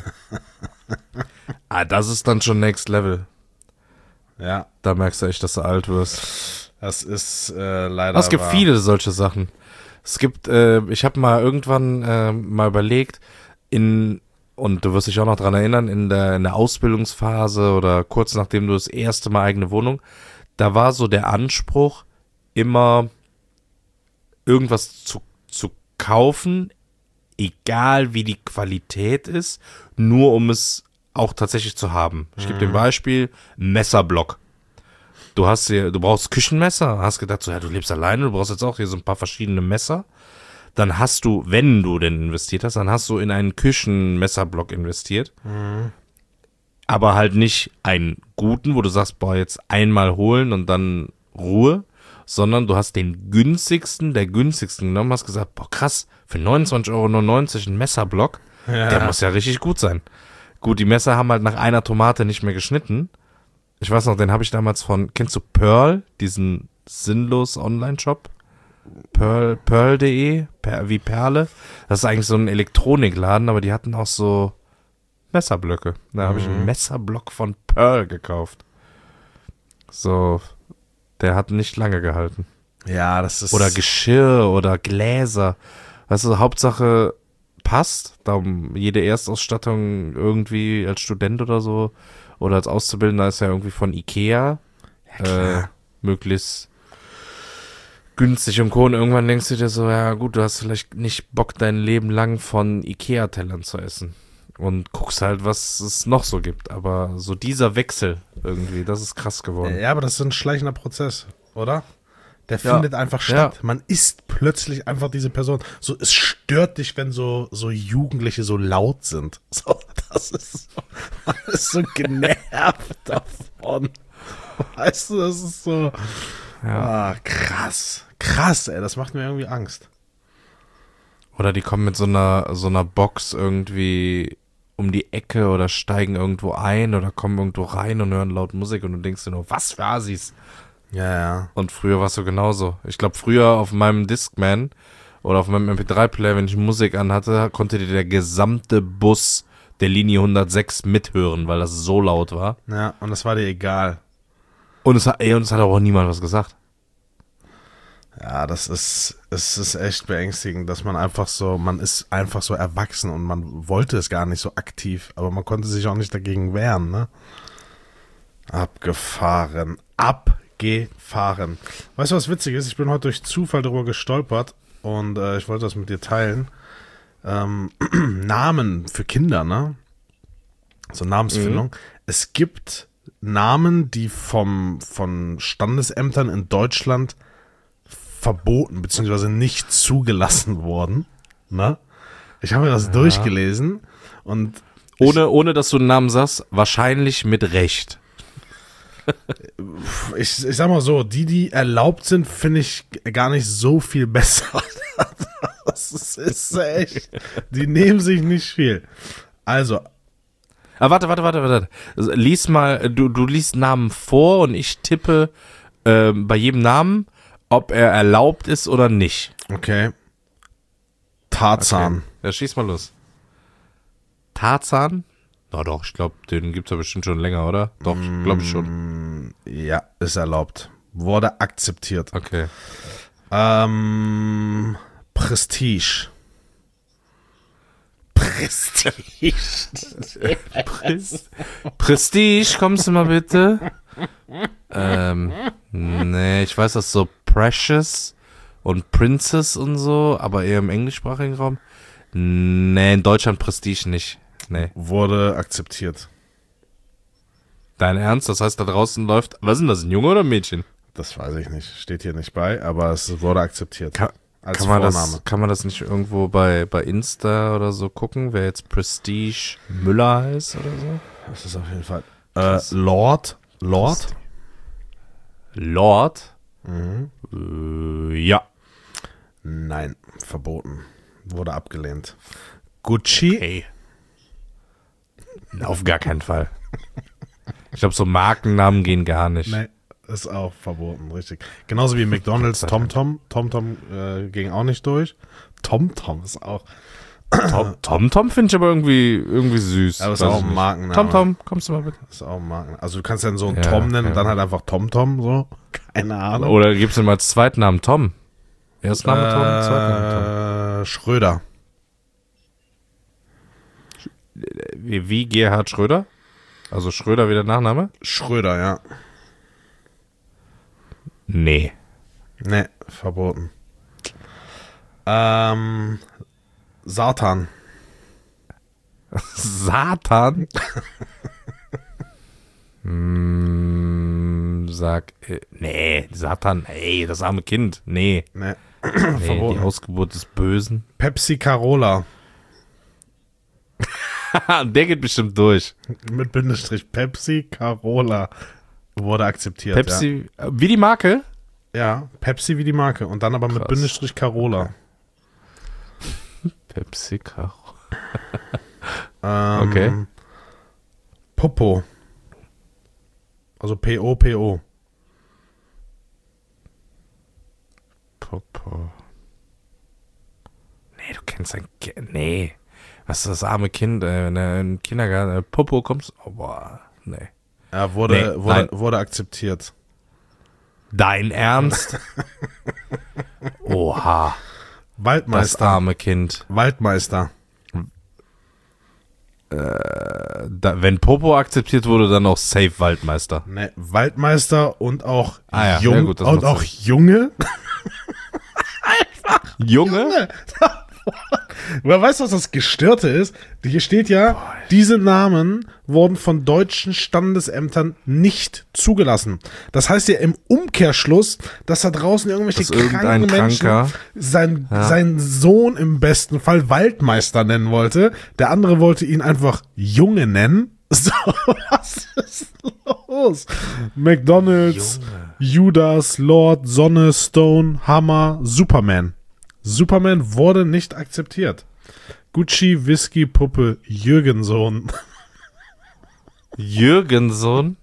Ah, das ist dann schon Next Level. Ja, Da merkst du echt, dass du alt wirst. das ist äh, leider Aber es gibt wahr. viele solche Sachen. Es gibt, äh, ich habe mal irgendwann äh, mal überlegt, in, und du wirst dich auch noch dran erinnern, in der, in der Ausbildungsphase oder kurz nachdem du das erste Mal eigene Wohnung, da war so der Anspruch, immer irgendwas zu, zu kaufen, egal wie die Qualität ist, nur um es auch tatsächlich zu haben. Ich gebe dir ein Beispiel, Messerblock. Du hast hier, du brauchst Küchenmesser, hast gedacht, so, ja, du lebst alleine, du brauchst jetzt auch hier so ein paar verschiedene Messer. Dann hast du, wenn du denn investiert hast, dann hast du in einen Küchenmesserblock investiert. Mhm. Aber halt nicht einen guten, wo du sagst, boah, jetzt einmal holen und dann Ruhe, sondern du hast den günstigsten, der günstigsten genommen, hast gesagt, boah, krass, für neunundzwanzig Euro neunundneunzig ein Messerblock, Ja. der muss ja richtig gut sein. Gut, die Messer haben halt nach einer Tomate nicht mehr geschnitten. Ich weiß noch, den habe ich damals von, kennst du Pearl, diesen sinnlos Online-Shop? Pearl, pearl punkt de, per, wie Perle. Das ist eigentlich so ein Elektronikladen, aber die hatten auch so Messerblöcke. Da habe ich einen Messerblock von Pearl gekauft. So, der hat nicht lange gehalten. Ja, das ist. Oder Geschirr oder Gläser. Weißt du, Hauptsache passt. Darum jede Erstausstattung irgendwie als Student oder so oder als Auszubildender ist ja irgendwie von Ikea. klar. Äh, möglichst günstig und Co. Und irgendwann denkst du dir so, ja gut, du hast vielleicht nicht Bock, dein Leben lang von Ikea-Tellern zu essen. Und guckst halt, was es noch so gibt. Aber so dieser Wechsel irgendwie, das ist krass geworden. Ja, aber das ist ein schleichender Prozess, oder? Der Ja. findet einfach statt. Ja. Man Man ist plötzlich einfach diese Person. So, es stört dich, wenn so, so Jugendliche so laut sind. So, das ist so, man ist so genervt davon. Weißt du, das ist so, Ja. ah, krass. Krass, ey, das macht mir irgendwie Angst. Oder die kommen mit so einer, so einer Box irgendwie um die Ecke oder steigen irgendwo ein oder kommen irgendwo rein und hören laut Musik und du denkst dir nur, was für Assis. Ja, ja. Und früher warst du genauso. Ich glaube, früher auf meinem Discman oder auf meinem M P drei Player, wenn ich Musik anhatte, konnte dir der gesamte Bus der Linie hundertsechs mithören, weil das so laut war. Ja, und das war dir egal. Und es hat, ey, und es hat auch niemand was gesagt. Ja, das ist, es ist echt beängstigend, dass man einfach so, man ist einfach so erwachsen und man wollte es gar nicht so aktiv, aber man konnte sich auch nicht dagegen wehren, ne? Abgefahren. Abgefahren. Weißt du, was witzig ist? Ich bin heute durch Zufall darüber gestolpert und äh, ich wollte das mit dir teilen. Ähm, Namen für Kinder, ne? So Namensfindung. Mhm. Es gibt Namen, die vom, von Standesämtern in Deutschland verboten bzw. nicht zugelassen worden. Ne? Ich habe mir das ja. durchgelesen und ohne, ohne dass du den Namen sagst, wahrscheinlich mit Recht. ich, ich sag mal so, die, die erlaubt sind, finde ich gar nicht so viel besser. Das ist, ist echt, die nehmen sich nicht viel. Also. Aber warte, warte, warte, warte. Lies mal, du, du liest Namen vor und ich tippe äh, bei jedem Namen, ob er erlaubt ist oder nicht. Okay. Tarzan. Okay. Ja, schieß mal los. Tarzan? Na doch, ich glaube, den gibt's ja bestimmt schon länger, oder? Doch, mm, glaube ich schon. Ja, ist erlaubt. Wurde akzeptiert. Okay. Ähm, Prestige. Prestige. Pres Prestige, kommst du mal bitte? ähm, nee, ich weiß, das ist so Precious und Princess und so, aber eher im englischsprachigen Raum. Nee, in Deutschland Prestige nicht. Nee. Wurde akzeptiert. Dein Ernst? Das heißt, da draußen läuft, was ist denn das, ein Junge oder ein Mädchen? Das weiß ich nicht. Steht hier nicht bei, aber es wurde akzeptiert. Kann, als kann, man Vorname. das, kann man das nicht irgendwo bei, bei Insta oder so gucken, wer jetzt Prestige Müller heißt oder so? Das ist auf jeden Fall. Äh, Lord. Lord? Lord? Mhm. Äh, ja. Nein, verboten. Wurde abgelehnt. Gucci? Hey. Auf gar keinen Fall. Ich glaube, so Markennamen gehen gar nicht. Nee, ist auch verboten, richtig. Genauso wie McDonalds, TomTom. TomTom äh, ging auch nicht durch. TomTom ist auch. Tom Tom, Tom finde ich aber irgendwie, irgendwie süß. Aber ist Weiß auch ich ein nicht. Markenname. Tom Tom, kommst du mal bitte? Ist auch ein Marken. Also du kannst ja so einen Ja, Tom nennen ja. und dann halt einfach TomTom, so. Keine Ahnung. Oder gibst du ihm als Zweitnamen Tom? Erstname Tom, Zweitname äh, Schröder. Tom. Wie, wie Gerhard Schröder? Also Schröder wie der Nachname? Schröder, ja. Nee. Nee, verboten. Ähm, Satan. Satan? hm, sag, äh, nee, Satan, ey, das arme Kind, nee. Nee, Nee, die verboten. Ausgeburt des Bösen. Pepsi Carola. Der geht bestimmt durch. Mit Bindestrich. Pepsi Carola. Wurde akzeptiert. Pepsi, äh, wie die Marke? Ja. ja, Pepsi wie die Marke. Und dann aber mit Krass. Bindestrich Carola. Pepsi Caro. Ähm, Okay. Popo. Also P O P O. Popo. Nee, du kennst ein Ki- Nee. Was ist das arme Kind, äh, wenn er in den Kindergarten, äh, Popo kommst, oh, boah, nee. Ja, wurde, Nee, wurde, nein. wurde akzeptiert. Dein Ernst? Oha, das Waldmeister. arme Kind. Waldmeister. Da, wenn Popo akzeptiert wurde, dann auch Safe Waldmeister. Ne, Waldmeister und auch Ah ja, Jung, ja gut, das und macht auch Sinn. Junge. Junge? Wer weiß, was das Gestörte ist? Hier steht ja, diese Namen wurden von deutschen Standesämtern nicht zugelassen. Das heißt ja im Umkehrschluss, dass da draußen irgendwelche Dass irgendein kranken Menschen Kranker, sein, ja. seinen Sohn im besten Fall Waldmeister nennen wollte. Der andere wollte ihn einfach Junge nennen. So, was ist los? McDonalds, Judas, Lord, Sonne, Stone, Hammer, Superman. Superman wurde nicht akzeptiert. Gucci, Whisky, Puppe, Jürgensohn. Jürgensohn.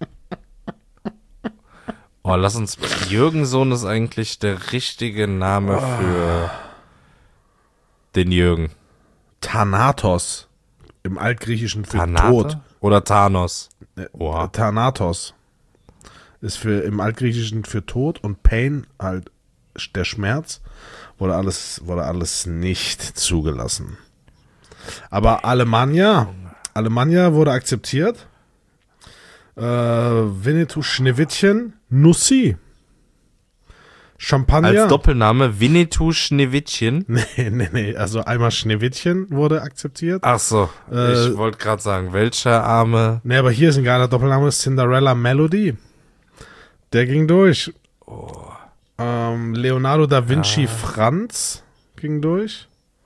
Oh, lass uns. Jürgensohn ist eigentlich der richtige Name für den Jürgen. Thanatos. Im Altgriechischen für Thanate? Tod. Oder Thanos. Äh, Oha. Thanatos. Ist für im Altgriechischen für Tod und Pain halt der Schmerz. Wurde alles, wurde alles nicht zugelassen. Aber Alemannia, Alemannia wurde akzeptiert. Äh, Winnetou Schneewittchen, Nussi. Champagner. Als Doppelname Winnetou Schneewittchen. Nee, nee, nee. Also einmal Schneewittchen wurde akzeptiert. Ach so, Äh, ich wollte gerade sagen, welcher Arme. Nee, aber hier ist ein geiler Doppelname, Cinderella Melody. Der ging durch. Ähm, Leonardo da Vinci Franz ging durch.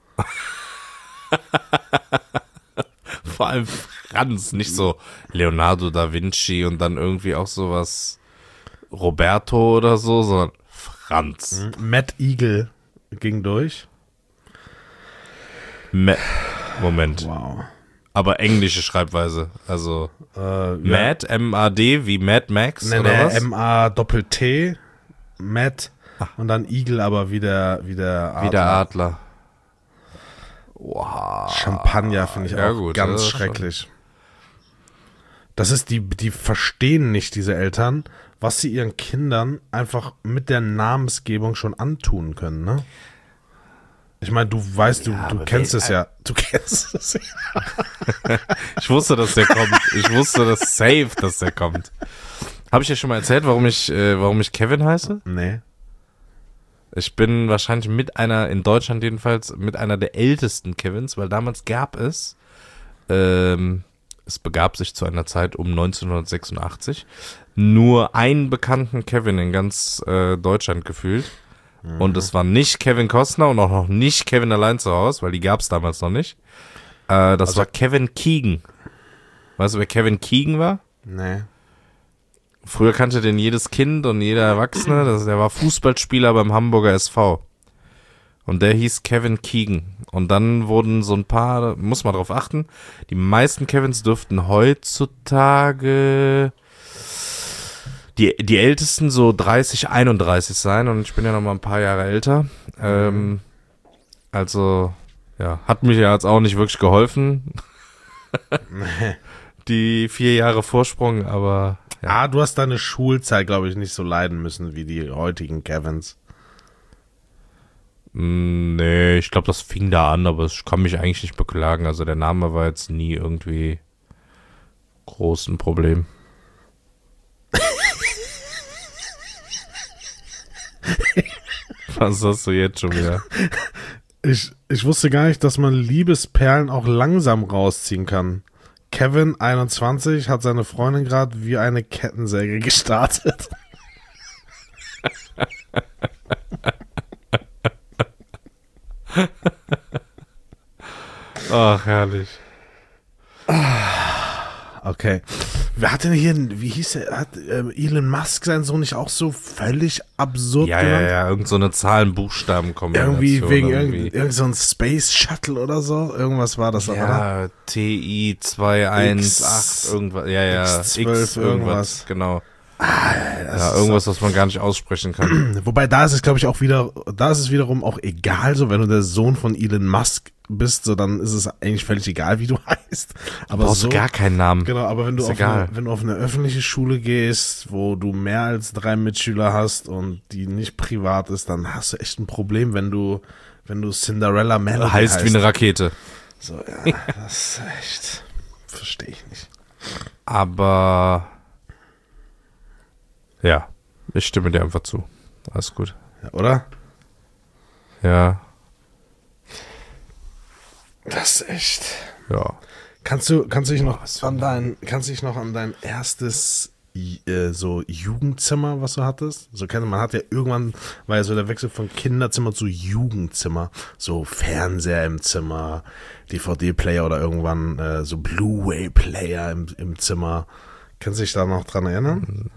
Vor allem Franz, nicht so Leonardo da Vinci und dann irgendwie auch sowas Roberto oder so, sondern Franz. Matt Eagle ging durch. Ma Moment, Wow. aber englische Schreibweise, also Äh, Mad, M A D wie Mad Max Nee, oder nee, was? M A Doppel-T, Matt und dann Eagle, aber wie der, wie der Adler. Wie der Adler. Wow. Champagner finde ich Ja, auch gut, ganz das ist schrecklich. Das ist, die, die verstehen nicht, diese Eltern, was sie ihren Kindern einfach mit der Namensgebung schon antun können, ne? Ich meine, du weißt, Ja, du, du aber kennst wer- es ja. Du kennst es ja. Ich wusste, dass der kommt. Ich wusste das safe, dass der kommt. Habe ich dir schon mal erzählt, warum ich, äh, warum ich Kevin heiße? Nee. Ich bin wahrscheinlich mit einer, in Deutschland jedenfalls, mit einer der ältesten Kevins, weil damals gab es, ähm, es begab sich zu einer Zeit um neunzehnhundertsechsundachtzig, nur einen bekannten Kevin in ganz äh, Deutschland gefühlt. Mhm. Und es war nicht Kevin Costner und auch noch nicht Kevin allein zu Hause, weil die gab es damals noch nicht. Äh, das Also- war Kevin Keegan. Weißt du, wer Kevin Keegan war? Nee. Früher kannte den jedes Kind und jeder Erwachsene. Das, der war Fußballspieler beim Hamburger S V. Und der hieß Kevin Keegan. Und dann wurden so ein paar, muss man drauf achten, die meisten Kevins dürften heutzutage die, die ältesten so dreißig, einunddreißig sein. Und ich bin ja noch mal ein paar Jahre älter. Ähm, also, ja, hat mir ja jetzt auch nicht wirklich geholfen. Nee. Die vier Jahre Vorsprung, aber ja. Ah, du hast deine Schulzeit, glaube ich, nicht so leiden müssen wie die heutigen Kevins. Mm, Nee, ich glaube, das fing da an, aber ich kann mich eigentlich nicht beklagen. Also der Name war jetzt nie irgendwie groß ein Problem. Was hast du jetzt schon wieder? Ich, ich wusste gar nicht, dass man Liebesperlen auch langsam rausziehen kann. Kevin, einundzwanzig, hat seine Freundin gerade wie eine Kettensäge gestartet. Ach, herrlich. Okay. Wer hat denn hier, wie hieß der, hat äh, Elon Musk seinen Sohn nicht auch so völlig absurd Ja, ja, genannt? ja, irgend so eine Zahlen-Buchstaben-Kombination. Irgendwie wegen irgendwie. irgend, irgend so ein Space Shuttle oder so. Irgendwas war das, oder? Ja, T I zwei eins acht, X- irgendwas, ja, ja, X zwölf X, irgendwas, irgendwas. genau. Ah, das Ja, ist irgendwas, was man gar nicht aussprechen kann. Wobei da ist es, glaube ich, auch wieder, da ist es wiederum auch egal, so wenn du der Sohn von Elon Musk bist, so dann ist es eigentlich völlig egal, wie du heißt. Aber Brauchst so, du gar keinen Namen. genau, aber wenn du, Ist auf egal. eine, wenn du auf eine öffentliche Schule gehst, wo du mehr als drei Mitschüler hast und die nicht privat ist, dann hast du echt ein Problem, wenn du, wenn du Cinderella Melody Heißt heißt. wie eine Rakete. So, ja, das ist echt, verstehe ich nicht. Aber ja, ich stimme dir einfach zu. Alles gut. Ja, oder? Ja, Das ist echt. ja. Kannst du, kannst du dich noch was für an dein, kannst du dich noch an dein erstes äh, so Jugendzimmer, was du hattest? So kennt man hat ja irgendwann, war ja so der Wechsel von Kinderzimmer zu Jugendzimmer, so Fernseher im Zimmer, D V D-Player oder irgendwann äh, so Blu-ray-Player im, im Zimmer. Kannst du dich da noch dran erinnern?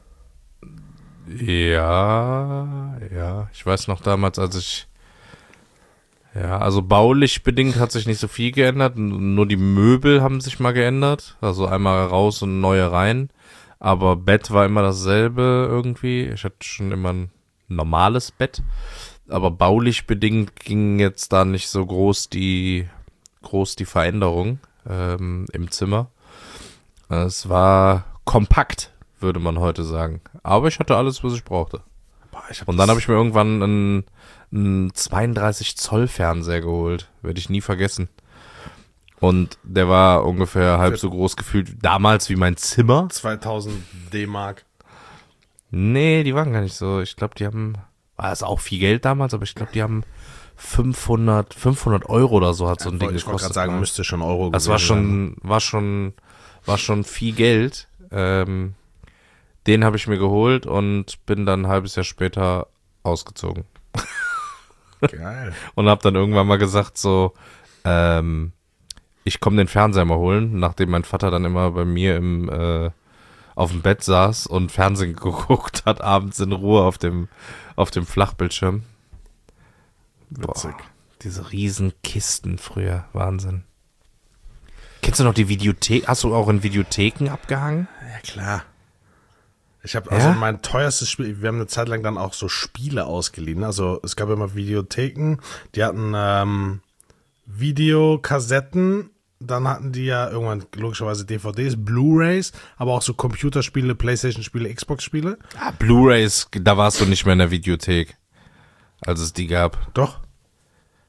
Ja, ja. Ich weiß noch damals, als ich ja, also baulich bedingt hat sich nicht so viel geändert. N- Nur die Möbel haben sich mal geändert. Also einmal raus und neue rein. Aber Bett war immer dasselbe irgendwie. Ich hatte schon immer ein normales Bett. Aber baulich bedingt ging jetzt da nicht so groß die, groß die Veränderung ähm, im Zimmer. Es war kompakt, würde man heute sagen. Aber ich hatte alles, was ich brauchte. Boah, ich hab Und dann das- habe ich mir irgendwann einen, einen zweiunddreißig Zoll Fernseher geholt. Werde ich nie vergessen. Und der war ungefähr halb so groß gefühlt damals wie mein Zimmer. zweitausend D-Mark. Nee, die waren gar nicht so. Ich glaube, die haben, war es auch viel Geld damals, aber ich glaube, die haben fünfhundert, fünfhundert Euro oder so hat so ein Ding Ich wollte gekostet. gerade sagen, mal. müsste schon Euro Das war gewesen sein. schon, war schon, war schon viel Geld. Ähm, den habe ich mir geholt und bin dann ein halbes Jahr später ausgezogen. Geil. Und habe dann irgendwann mal gesagt so, ähm, ich komme den Fernseher mal holen, nachdem mein Vater dann immer bei mir im äh, auf dem Bett saß und Fernsehen geguckt hat, abends in Ruhe auf dem auf dem Flachbildschirm. Witzig. Boah, diese riesen Kisten früher, Wahnsinn. Kennst du noch die Videothek? Hast du auch in Videotheken abgehangen? Ja, klar. Ich habe also Ja? mein teuerstes Spiel, wir haben eine Zeit lang dann auch so Spiele ausgeliehen. Also es gab immer Videotheken, die hatten ähm, Videokassetten, dann hatten die ja irgendwann logischerweise D V Ds, Blu-Rays, aber auch so Computerspiele, Playstation-Spiele, Xbox-Spiele. Ah, Blu-rays, da warst du nicht mehr in der Videothek, als es die gab. Doch.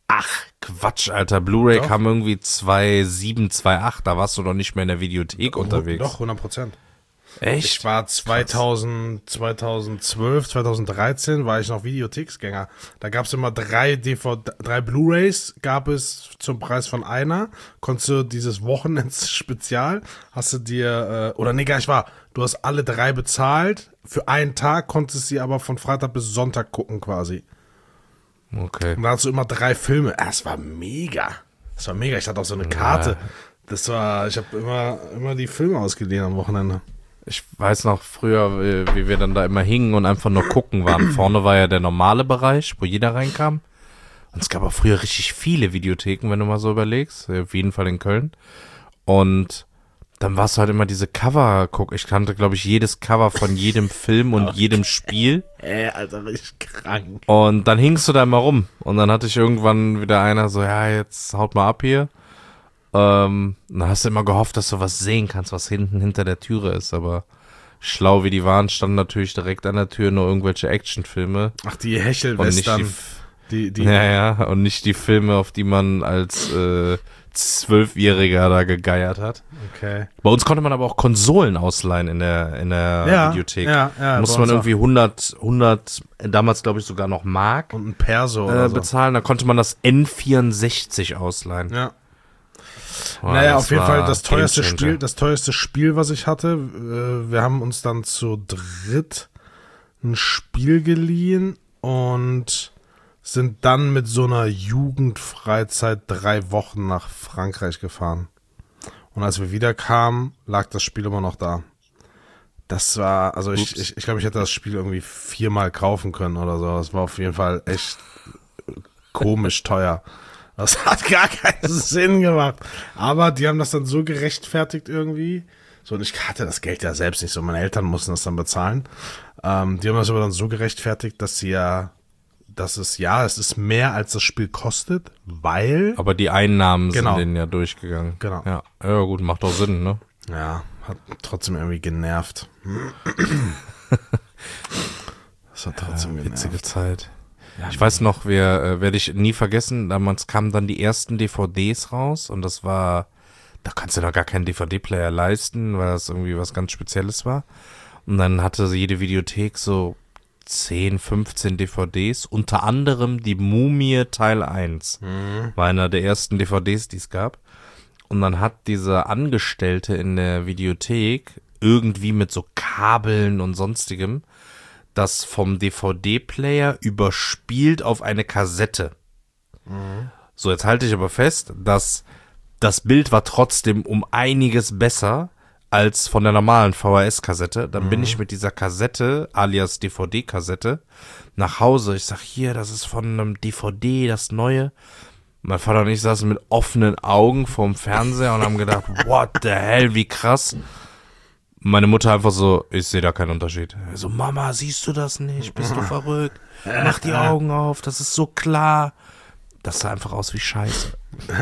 Ach, Quatsch, Alter. Blu-ray Doch. kam irgendwie zwei sieben, zwei acht. Da warst du noch nicht mehr in der Videothek Doch, unterwegs. Doch, hundert Prozent. Echt? Ich war zweitausend, zweitausendzwölf, zweitausenddreizehn war ich noch Videotheksgänger. Da gab es immer drei D V D, drei Blu-rays gab es zum Preis von einer. Konntest du dieses Wochenends-Spezial, hast du dir, äh, oder nee, gar nicht wahr, du hast alle drei bezahlt. Für einen Tag konntest sie aber von Freitag bis Sonntag gucken quasi. Okay. Und da hast du immer drei Filme. Ah, das war mega. Das war mega. Ich hatte auch so eine Karte. Das war, ich habe immer, immer die Filme ausgeliehen am Wochenende. Ich weiß noch früher, wie, wie wir dann da immer hingen und einfach nur gucken waren. Vorne war ja der normale Bereich, wo jeder reinkam. Und es gab auch früher richtig viele Videotheken, wenn du mal so überlegst. Auf jeden Fall in Köln. Und dann war es halt immer diese Cover, guck, ich kannte, glaube ich, jedes Cover von jedem Film und jedem Spiel. Ey, Alter, richtig krank. Und dann hingst du da immer rum. Und dann hatte ich irgendwann wieder einer so, ja, jetzt haut mal ab hier. Ähm, dann hast du immer gehofft, dass du was sehen kannst, was hinten hinter der Türe ist. Aber schlau wie die waren, standen natürlich direkt an der Tür nur irgendwelche Actionfilme. Ach, die Und nicht Hechelwestern. die, Die, die, ja, ja, und nicht die Filme, auf die man als äh, Zwölfjähriger da gegeiert hat. okay. Bei uns konnte man aber auch Konsolen ausleihen in der, in der Ja, Videothek. ja, ja, Da musste bei man uns irgendwie hundert, hundert, damals glaube ich sogar noch Mark Und ein Perso äh, oder so. bezahlen. Da konnte man das N vierundsechzig ausleihen. Ja. Boah, Naja, das auf jeden war Fall das teuerste Gamechanger. Spiel, das teuerste Spiel, was ich hatte. Äh, wir haben uns dann zu dritt ein Spiel geliehen und sind dann mit so einer Jugendfreizeit drei Wochen nach Frankreich gefahren. Und als wir wieder kamen, lag das Spiel immer noch da. Das war, also ich, ich, ich glaube, ich hätte das Spiel irgendwie viermal kaufen können oder so. Das war auf jeden Fall echt komisch teuer. Das hat gar keinen Sinn gemacht. Aber die haben das dann so gerechtfertigt irgendwie. So, und ich hatte das Geld ja selbst nicht so. Meine Eltern mussten das dann bezahlen. Ähm, die haben das aber dann so gerechtfertigt, dass sie ja, dass es, ja, es ist mehr als das Spiel kostet, weil, Aber die Einnahmen Genau. sind denen ja durchgegangen. Genau. Ja, ja gut, macht doch Sinn, ne? ja, hat trotzdem irgendwie genervt. Das hat trotzdem Ja, genervt. witzige Zeit. Ich weiß noch, wir äh, werde ich nie vergessen, damals kamen dann die ersten D V Ds raus und das war, da kannst du noch gar keinen D V D-Player leisten, weil das irgendwie was ganz Spezielles war. Und dann hatte jede Videothek so zehn, fünfzehn D V Ds, unter anderem die Mumie Teil eins. War einer der ersten D V Ds, die es gab. Und dann hat dieser Angestellte in der Videothek irgendwie mit so Kabeln und sonstigem das vom D V D-Player überspielt auf eine Kassette. So, jetzt halte ich aber fest, dass das Bild war trotzdem um einiges besser als von der normalen V H S-Kassette. Dann bin ich mit dieser Kassette, alias D V D-Kassette, nach Hause. Ich sag, hier, das ist von einem D V D, das Neue. Mein Vater und ich saßen mit offenen Augen vorm Fernseher und haben gedacht, what the hell, wie krass. Meine Mutter einfach so, ich sehe da keinen Unterschied. So, Mama, siehst du das nicht? Bist du verrückt? Mach die Augen auf, das ist so klar. Das sah einfach aus wie Scheiße.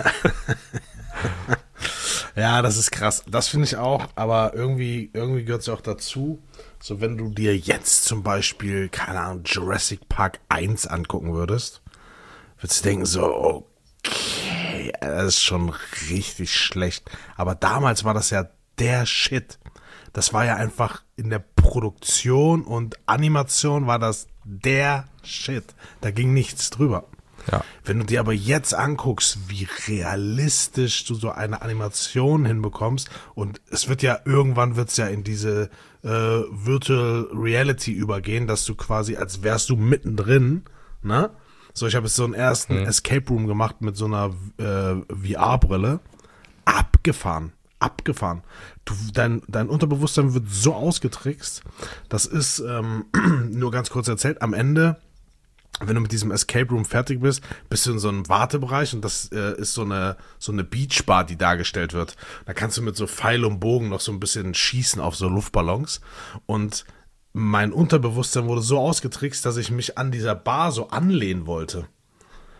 Ja, das ist krass. Das finde ich auch, aber irgendwie, irgendwie gehört es ja auch dazu. So, wenn du dir jetzt zum Beispiel, keine Ahnung, Jurassic Park eins angucken würdest, würdest du denken so, okay, das ist schon richtig schlecht. Aber damals war das ja der Shit. Das war ja einfach in der Produktion und Animation war das der Shit. Da ging nichts drüber. Ja. Wenn du dir aber jetzt anguckst, wie realistisch du so eine Animation hinbekommst, und es wird ja, irgendwann wird es ja in diese äh, Virtual Reality übergehen, dass du quasi, als wärst du mittendrin, ne? So, ich habe jetzt so einen ersten Mhm. Escape Room gemacht mit so einer äh, V R-Brille. Abgefahren. Abgefahren. Du, dein, dein Unterbewusstsein wird so ausgetrickst. Das ist, ähm, nur ganz kurz erzählt, am Ende, wenn du mit diesem Escape Room fertig bist, bist du in so einem Wartebereich und das äh, ist so eine so eine Beachbar, die dargestellt wird. Da kannst du mit so Pfeil und Bogen noch so ein bisschen schießen auf so Luftballons, und mein Unterbewusstsein wurde so ausgetrickst, dass ich mich an dieser Bar so anlehnen wollte.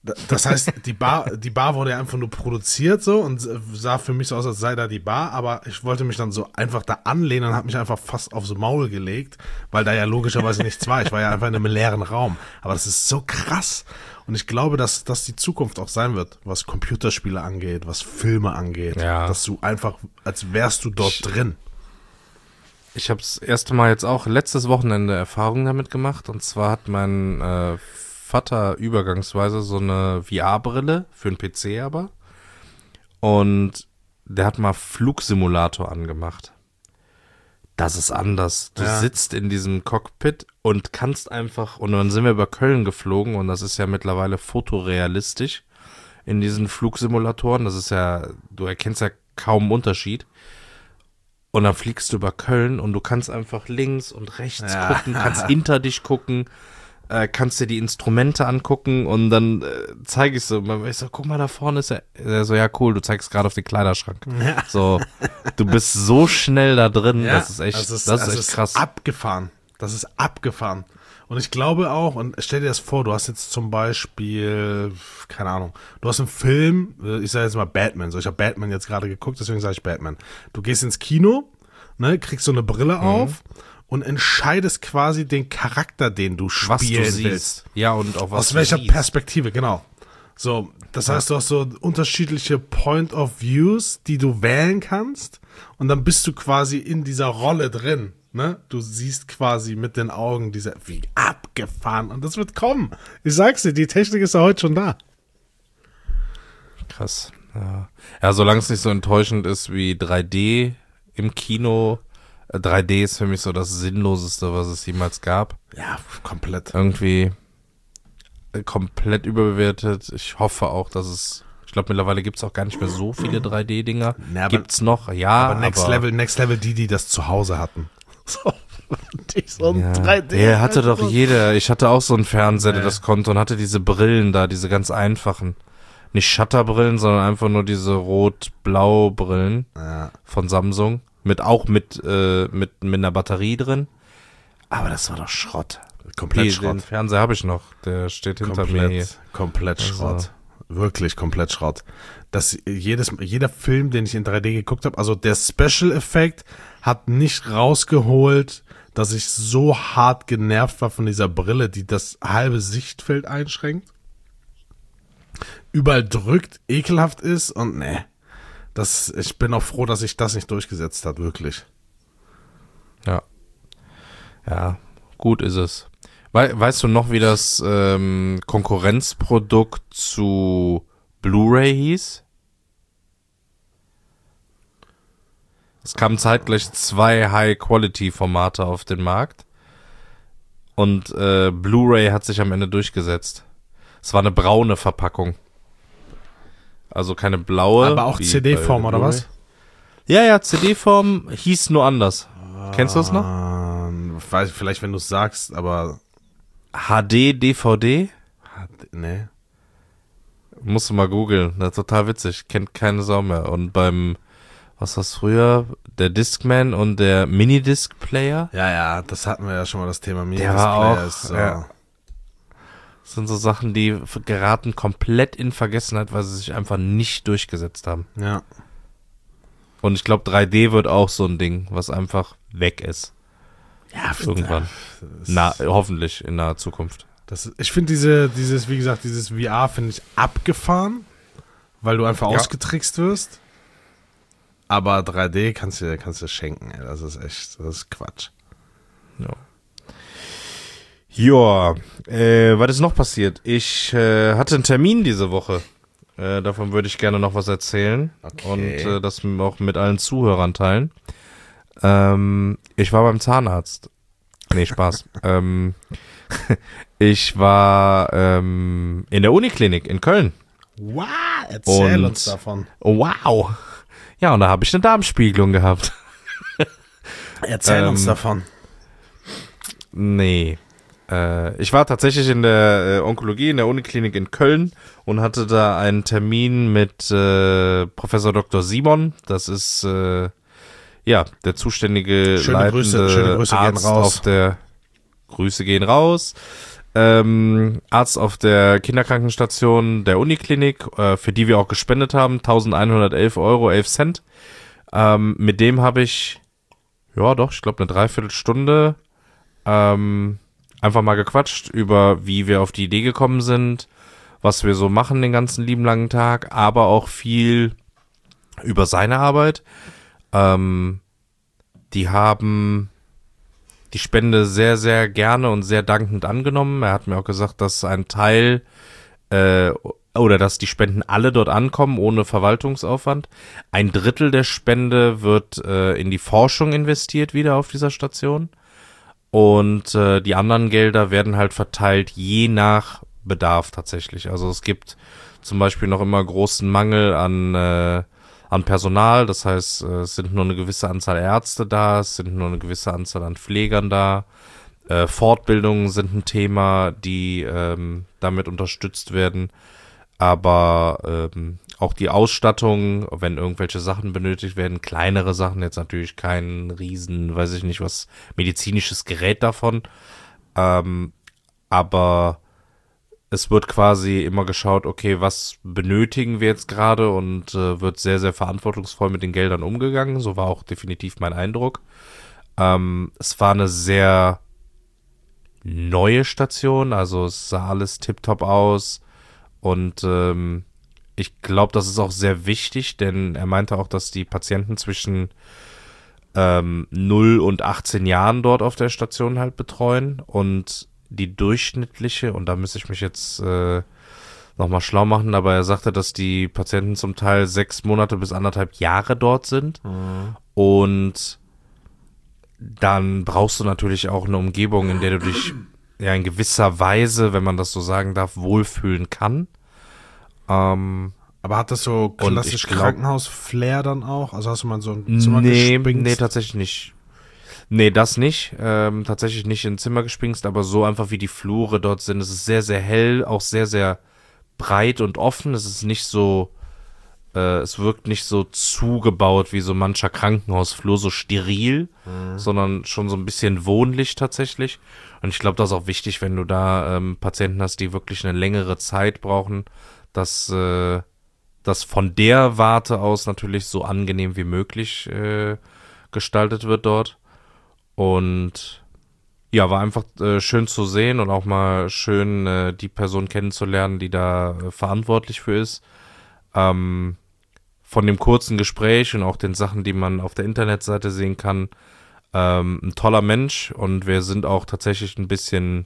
Das heißt, die Bar, die Bar wurde ja einfach nur produziert so und sah für mich so aus, als sei da die Bar, aber ich wollte mich dann so einfach da anlehnen und habe mich einfach fast aufs Maul gelegt, weil da ja logischerweise nichts war. Ich war ja einfach in einem leeren Raum. Aber das ist so krass. Und ich glaube, dass das die Zukunft auch sein wird, was Computerspiele angeht, was Filme angeht. Ja. Dass du einfach, als wärst du dort ich, drin. Ich habe das erste Mal jetzt auch letztes Wochenende Erfahrungen damit gemacht. Und zwar hat mein äh, Vater übergangsweise so eine V R-Brille für einen P C aber. Und der hat mal Flugsimulator angemacht. Das ist anders. Du Ja. sitzt in diesem Cockpit und kannst einfach, und dann sind wir über Köln geflogen und das ist ja mittlerweile fotorealistisch in diesen Flugsimulatoren. Das ist ja, du erkennst ja kaum einen Unterschied. Und dann fliegst du über Köln und du kannst einfach links und rechts Ja. gucken, kannst hinter dich gucken, äh, kannst dir die Instrumente angucken und dann äh, zeige ich so, ich so, guck mal, da vorne ist er. Er so, ja cool, du zeigst gerade auf den Kleiderschrank. Ja. So, du bist so schnell da drin, Ja, das ist echt, das ist, das ist das echt ist krass. abgefahren. Das ist abgefahren. Und ich glaube auch, und stell dir das vor, du hast jetzt zum Beispiel, keine Ahnung, du hast einen Film, ich sage jetzt mal Batman, so ich habe Batman jetzt gerade geguckt, deswegen sage ich Batman. Du gehst ins Kino, ne, kriegst so eine Brille auf und entscheidest quasi den Charakter, den du Was spielen du siehst. willst. Ja, und auch was Aus du welcher siehst. Perspektive, genau. So, das heißt, du hast so unterschiedliche Point of Views, die du wählen kannst und dann bist du quasi in dieser Rolle drin, ne? Du siehst quasi mit den Augen diese, wie abgefahren und das wird kommen. Ich sag's dir, die Technik ist ja heute schon da. Krass. Ja, ja, solange es nicht so enttäuschend ist wie drei D im Kino. äh, drei D ist für mich so das Sinnloseste, was es jemals gab. Ja, komplett. Irgendwie äh, komplett überbewertet. Ich hoffe auch, dass es, ich glaube mittlerweile gibt es auch gar nicht mehr so viele drei D-Dinger. Na, aber- Gibt's noch, ja. Aber Next aber, Level, Next Level, die, die das zu Hause hatten. So, die so ein Ja, drei D. ja, hatte doch jeder. Ich hatte auch so einen Fernseher, der Nee. das konnte und hatte diese Brillen da, diese ganz einfachen. Nicht Shutterbrillen, sondern einfach nur diese rot-blau-Brillen Ja. von Samsung. Mit, auch mit, äh, mit, mit einer Batterie drin. Aber das war doch Schrott. Komplett Die, Schrott. Den Fernseher habe ich noch. Der steht hinter mir hier. Komplett, komplett Also. Schrott. Wirklich komplett Schrott. Das, jedes, jeder Film, den ich in drei D geguckt habe, also der Special-Effekt hat nicht rausgeholt, dass ich so hart genervt war von dieser Brille, die das halbe Sichtfeld einschränkt. Überall drückt, ekelhaft ist und ne. Das, ich bin auch froh, dass sich das nicht durchgesetzt hat, wirklich. Ja. Ja, gut ist es. We weißt du noch, wie das ähm, Konkurrenzprodukt zu Blu-ray hieß? Es kamen zeitgleich zwei High-Quality-Formate auf den Markt. Und äh, Blu-ray hat sich am Ende durchgesetzt. Es war eine braune Verpackung. Also keine blaue. Aber auch wie C D-Form, bei oder Blu-ray. was? Ja, ja, C D-Form hieß nur anders. Kennst du das noch? Ähm, weiß, vielleicht, wenn du es sagst, aber H D D V D? ne. Musst du mal googeln. Das ist total witzig. Kennt keine Sau mehr. Und beim, was war's früher? Der Discman und der Minidisc-Player? Ja, ja, das hatten wir ja schon mal, das Thema Der war auch, Ist, so. ja. Das sind so Sachen, die geraten komplett in Vergessenheit, weil sie sich einfach nicht durchgesetzt haben. ja. Und ich glaube, drei D wird auch so ein Ding, was einfach weg ist. Ja, Irgendwann. Das, Na, hoffentlich in naher Zukunft. das, ich finde diese, dieses, wie gesagt, dieses V R finde ich abgefahren, weil du einfach Ja. ausgetrickst wirst. Aber drei D kannst du kannst du schenken, ey. Das ist echt, das ist Quatsch. Ja. Joa, äh, was ist noch passiert? Ich äh, hatte einen Termin diese Woche. Äh, davon würde ich gerne noch was erzählen. Okay. Und äh, das auch mit allen Zuhörern teilen. Ähm, ich war beim Zahnarzt. Nee, Spaß. ähm, ich war ähm, in der Uniklinik in Köln. Wow, erzähl Und- uns davon. Wow. Ja, und da habe ich eine Darmspiegelung gehabt. Erzähl Ähm, uns davon. Nee. Äh, ich war tatsächlich in der äh, Onkologie in der Uniklinik in Köln und hatte da einen Termin mit äh, Professor Doktor Simon. Das ist äh, ja der zuständige Schöne leitende Grüße, schöne Grüße gehen Arzt raus. auf der Grüße gehen raus. ähm, Arzt auf der Kinderkrankenstation der Uniklinik, äh, für die wir auch gespendet haben, eintausendeinhundertelf Euro, elf Cent. Ähm, mit dem habe ich, ja doch, ich glaube eine Dreiviertelstunde ähm, einfach mal gequatscht über, wie wir auf die Idee gekommen sind, was wir so machen den ganzen lieben langen Tag, aber auch viel über seine Arbeit. Ähm, die haben die Spende sehr, sehr gerne und sehr dankend angenommen. Er hat mir auch gesagt, dass ein Teil äh, oder dass die Spenden alle dort ankommen, ohne Verwaltungsaufwand. Ein Drittel der Spende wird äh, in die Forschung investiert wieder auf dieser Station. Und äh, die anderen Gelder werden halt verteilt je nach Bedarf tatsächlich. Also es gibt zum Beispiel noch immer großen Mangel an, äh, an Personal. Das heißt, äh, es sind nur eine gewisse Anzahl Ärzte da, es sind nur eine gewisse Anzahl an Pflegern da. Äh, Fortbildungen sind ein Thema, die ähm, damit unterstützt werden. Aber ähm, auch die Ausstattung, wenn irgendwelche Sachen benötigt werden, kleinere Sachen, jetzt natürlich kein riesen, weiß ich nicht was, medizinisches Gerät davon. Ähm, aber es wird quasi immer geschaut, okay, was benötigen wir jetzt gerade und äh, wird sehr, sehr verantwortungsvoll mit den Geldern umgegangen. So war auch definitiv mein Eindruck. Ähm, es war eine sehr neue Station, also es sah alles tipptopp aus. Und ähm, ich glaube, das ist auch sehr wichtig, denn er meinte auch, dass die Patienten zwischen ähm, null und achtzehn Jahren dort auf der Station halt betreuen. Und die durchschnittliche, und da müsste ich mich jetzt äh, nochmal schlau machen, aber er sagte, dass die Patienten zum Teil sechs Monate bis anderthalb Jahre dort sind. Mhm. Und dann brauchst du natürlich auch eine Umgebung, in der du dich ja in gewisser Weise, wenn man das so sagen darf, wohlfühlen kann. Ähm, Aber hat das so klassisch Krankenhaus-Flair dann auch? Also hast du mal so ein Zimmer nee, gespingst? Nee, tatsächlich nicht. Nee, das nicht. Ähm, tatsächlich nicht in ein Zimmer gespingst, aber so einfach wie die Flure dort sind. Es ist sehr, sehr hell, auch sehr, sehr breit und offen. Es ist nicht so, äh, es wirkt nicht so zugebaut wie so mancher Krankenhausflur, so steril, mhm. sondern schon so ein bisschen wohnlich tatsächlich. Und ich glaube, das ist auch wichtig, wenn du da ähm, Patienten hast, die wirklich eine längere Zeit brauchen, dass äh, das von der Warte aus natürlich so angenehm wie möglich äh, gestaltet wird dort. Und ja, war einfach äh, schön zu sehen und auch mal schön, äh, die Person kennenzulernen, die da äh, verantwortlich für ist. Ähm, von dem kurzen Gespräch und auch den Sachen, die man auf der Internetseite sehen kann, ähm, ein toller Mensch. Und wir sind auch tatsächlich ein bisschen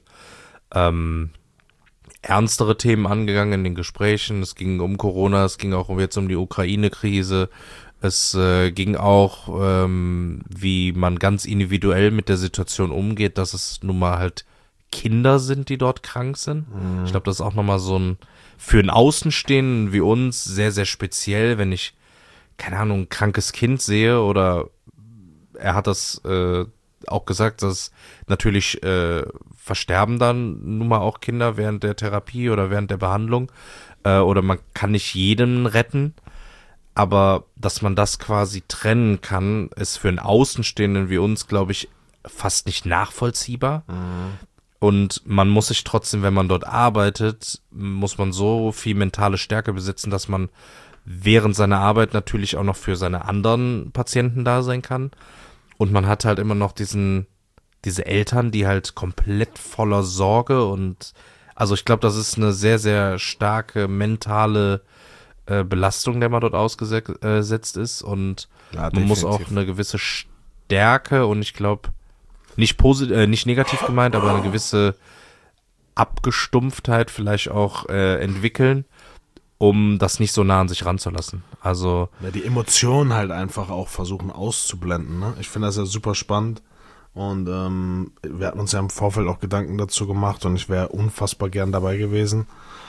ähm, ernstere Themen angegangen in den Gesprächen. Es ging um Corona, es ging auch jetzt um die Ukraine-Krise. Es äh, ging auch, ähm, wie man ganz individuell mit der Situation umgeht, dass es nun mal halt Kinder sind, die dort krank sind. Mhm. Ich glaube, das ist auch nochmal so ein, für einen Außenstehenden wie uns sehr, sehr speziell, wenn ich, keine Ahnung, ein krankes Kind sehe oder er hat das äh, auch gesagt, dass natürlich äh, versterben dann nun mal auch Kinder während der Therapie oder während der Behandlung äh, oder man kann nicht jeden retten, aber dass man das quasi trennen kann, ist für einen Außenstehenden wie uns, glaube ich, fast nicht nachvollziehbar. Mhm. Und man muss sich trotzdem, wenn man dort arbeitet, muss man so viel mentale Stärke besitzen, dass man während seiner Arbeit natürlich auch noch für seine anderen Patienten da sein kann. Und man hat halt immer noch diesen, diese Eltern, die halt komplett voller Sorge und, also ich glaube, das ist eine sehr, sehr starke mentale äh, Belastung, der man dort ausgesetzt ist. Und ja, man muss auch eine gewisse Stärke und ich glaube, nicht positiv, äh, nicht negativ gemeint, aber eine gewisse Abgestumpftheit vielleicht auch äh, entwickeln, um das nicht so nah an sich ranzulassen. Also ja, die Emotionen halt einfach auch versuchen auszublenden. Ne? Ich finde das ja super spannend und ähm, wir hatten uns ja im Vorfeld auch Gedanken dazu gemacht und ich wäre unfassbar gern dabei gewesen,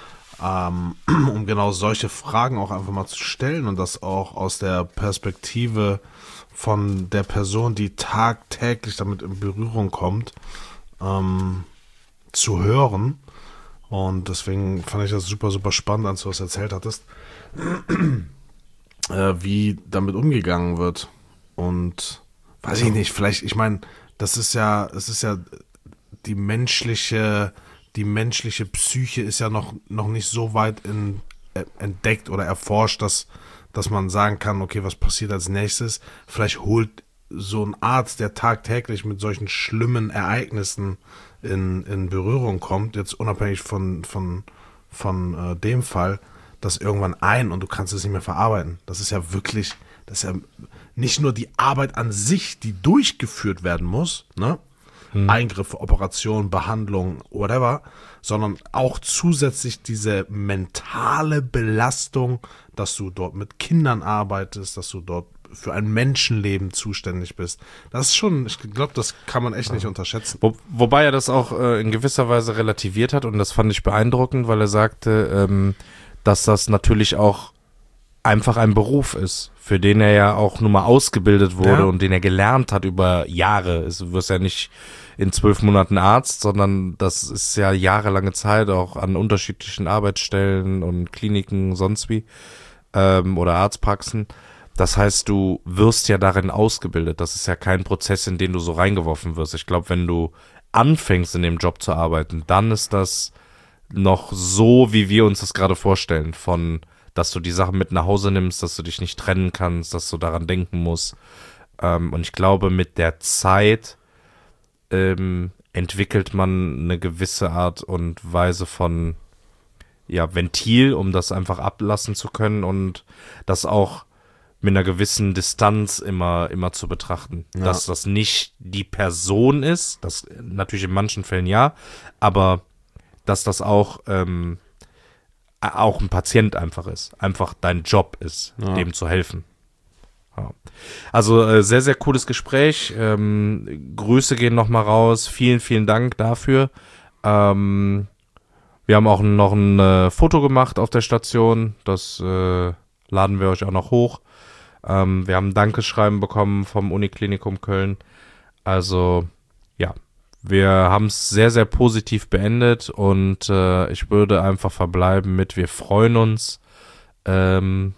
ähm, um genau solche Fragen auch einfach mal zu stellen und das auch aus der Perspektive von der Person, die tagtäglich damit in Berührung kommt, ähm, zu hören. Und deswegen fand ich das super, super spannend, als du das erzählt hattest, äh, wie damit umgegangen wird. Und weiß ich nicht, vielleicht, ich meine, das ist ja, es ist ja die menschliche die menschliche Psyche ist ja noch, noch nicht so weit in, äh, entdeckt oder erforscht, dass, dass man sagen kann, okay, was passiert als nächstes? Vielleicht holt so ein Arzt, der tagtäglich mit solchen schlimmen Ereignissen in, in Berührung kommt, jetzt unabhängig von, von, von äh, dem Fall, das irgendwann ein und du kannst es nicht mehr verarbeiten. Das ist ja wirklich, das ist ja nicht nur die Arbeit an sich, die durchgeführt werden muss, ne? Hm. Eingriffe, Operationen, Behandlung, whatever, sondern auch zusätzlich diese mentale Belastung, dass du dort mit Kindern arbeitest, dass du dort für ein Menschenleben zuständig bist. Das ist schon, ich glaube, das kann man echt nicht unterschätzen. Wo, wobei er das auch äh, in gewisser Weise relativiert hat und das fand ich beeindruckend, weil er sagte, ähm, dass das natürlich auch einfach ein Beruf ist, für den er ja auch nun mal ausgebildet wurde ja. und den er gelernt hat über Jahre. Du wirst ja nicht in zwölf Monaten Arzt, sondern das ist ja jahrelange Zeit auch an unterschiedlichen Arbeitsstellen und Kliniken, sonst wie, ähm, oder Arztpraxen. Das heißt, du wirst ja darin ausgebildet. Das ist ja kein Prozess, in den du so reingeworfen wirst. Ich glaube, wenn du anfängst, in dem Job zu arbeiten, dann ist das noch so, wie wir uns das gerade vorstellen, von, dass du die Sachen mit nach Hause nimmst, dass du dich nicht trennen kannst, dass du daran denken musst. Ähm, und ich glaube, mit der Zeit ähm, entwickelt man eine gewisse Art und Weise von ja, Ventil, um das einfach ablassen zu können und das auch mit einer gewissen Distanz immer, immer zu betrachten. Ja. Dass das nicht die Person ist, das natürlich in manchen Fällen ja, aber dass das auch, ähm, auch ein Patient einfach ist. Einfach dein Job ist, ja. dem zu helfen. Ja. Also äh, sehr, sehr cooles Gespräch. Ähm, Grüße gehen nochmal raus. Vielen, vielen Dank dafür. Ähm, wir haben auch noch ein äh, Foto gemacht auf der Station. Das äh, laden wir euch auch noch hoch. Ähm, wir haben ein Dankeschreiben bekommen vom Uniklinikum Köln. Also, ja, wir haben es sehr, sehr positiv beendet und äh, ich würde einfach verbleiben mit, wir freuen uns ähm,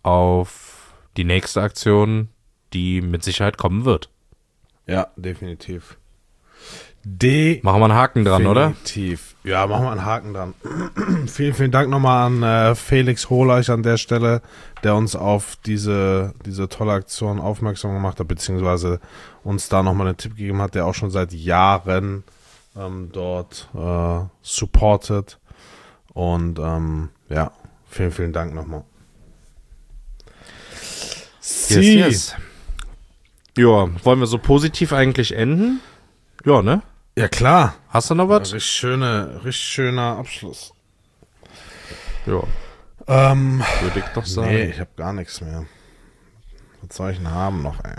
auf die nächste Aktion, die mit Sicherheit kommen wird. Ja, definitiv. De machen wir einen Haken dran, definitiv. Oder? Ja, machen wir einen Haken dran. Vielen, vielen Dank nochmal an äh, Felix Hohleich an der Stelle, der uns auf diese, diese tolle Aktion aufmerksam gemacht hat, beziehungsweise uns da nochmal einen Tipp gegeben hat, der auch schon seit Jahren ähm, dort äh, supportet. Und ähm, ja, vielen, vielen Dank nochmal. Yes, yes. Ja, wollen wir so positiv eigentlich enden? Ja, ne? Ja, klar. Hast du noch was? Richtig schöne, richtig schöner Abschluss. Ja. Ähm, Würde ich doch sagen. Nee, ich habe gar nichts mehr. Was soll ich denn haben noch, ey?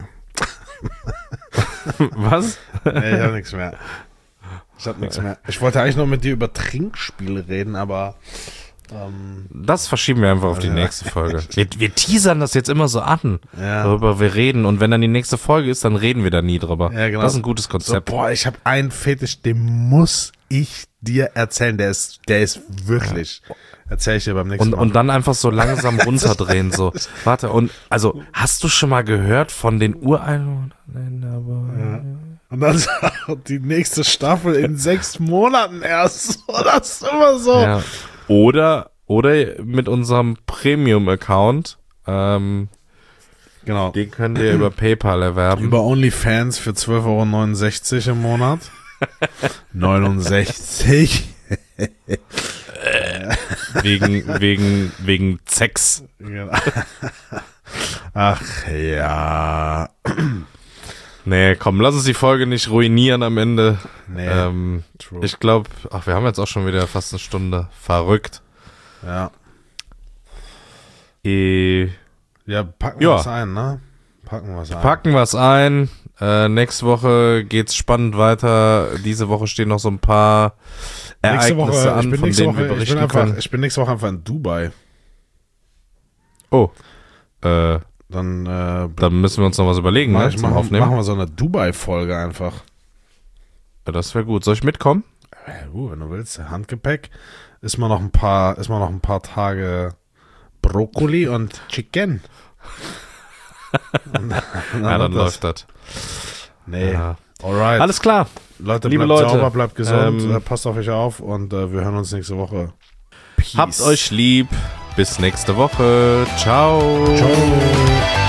Was? Nee, ich habe nichts mehr. Ich habe nichts mehr. Ich wollte eigentlich noch mit dir über Trinkspiele reden, aber ähm, das verschieben wir einfach auf die ja. nächste Folge. Wir, wir teasern das jetzt immer so an, ja. worüber wir reden. Und wenn dann die nächste Folge ist, dann reden wir da nie drüber. Ja, genau. Das ist ein gutes Konzept. So, boah, ich habe einen Fetisch, den muss ich dir erzählen. Der ist, der ist wirklich. Erzähl ich dir beim nächsten und, Mal. Und dann einfach so langsam runterdrehen. So, warte, und also, hast du schon mal gehört von den Ureinwohnern? Ja. Und dann die nächste Staffel in sechs Monaten erst. Das ist immer so. Ja. Oder, oder mit unserem Premium-Account, ähm, genau. Den könnt ihr über PayPal erwerben. Über OnlyFans für zwölf Euro neunundsechzig im Monat. neunundsechzig wegen, wegen, wegen Sex. Ach ja. Nee, komm, lass uns die Folge nicht ruinieren am Ende. Nee, ähm, ich glaube, ach, wir haben jetzt auch schon wieder fast eine Stunde. Verrückt. Ja. E ja, packen wir ja. was ein, ne? Packen wir was ein. Packen wir es ein. Äh, nächste Woche geht's spannend weiter. Diese Woche stehen noch so ein paar Ereignisse Woche, an, von denen Woche, wir berichten ich bin einfach, können. Ich bin nächste Woche einfach in Dubai. Oh. Äh. Dann, äh, dann müssen wir uns noch was überlegen, mach, ne, zum machen, Aufnehmen. Machen wir so eine Dubai-Folge einfach. Ja, das wäre gut. Soll ich mitkommen? Ja, uh, wenn du willst. Handgepäck. Ist mal noch ein paar, ist mal noch ein paar Tage Brokkoli und Chicken. und dann ja, dann läuft das. Nee. Ja. Alright. Alles klar. Leute, Liebe bleibt Leute, sauber, bleibt gesund, ähm, äh, passt auf euch auf und äh, wir hören uns nächste Woche. Peace. Habt euch lieb. Bis nächste Woche. Ciao. Ciao.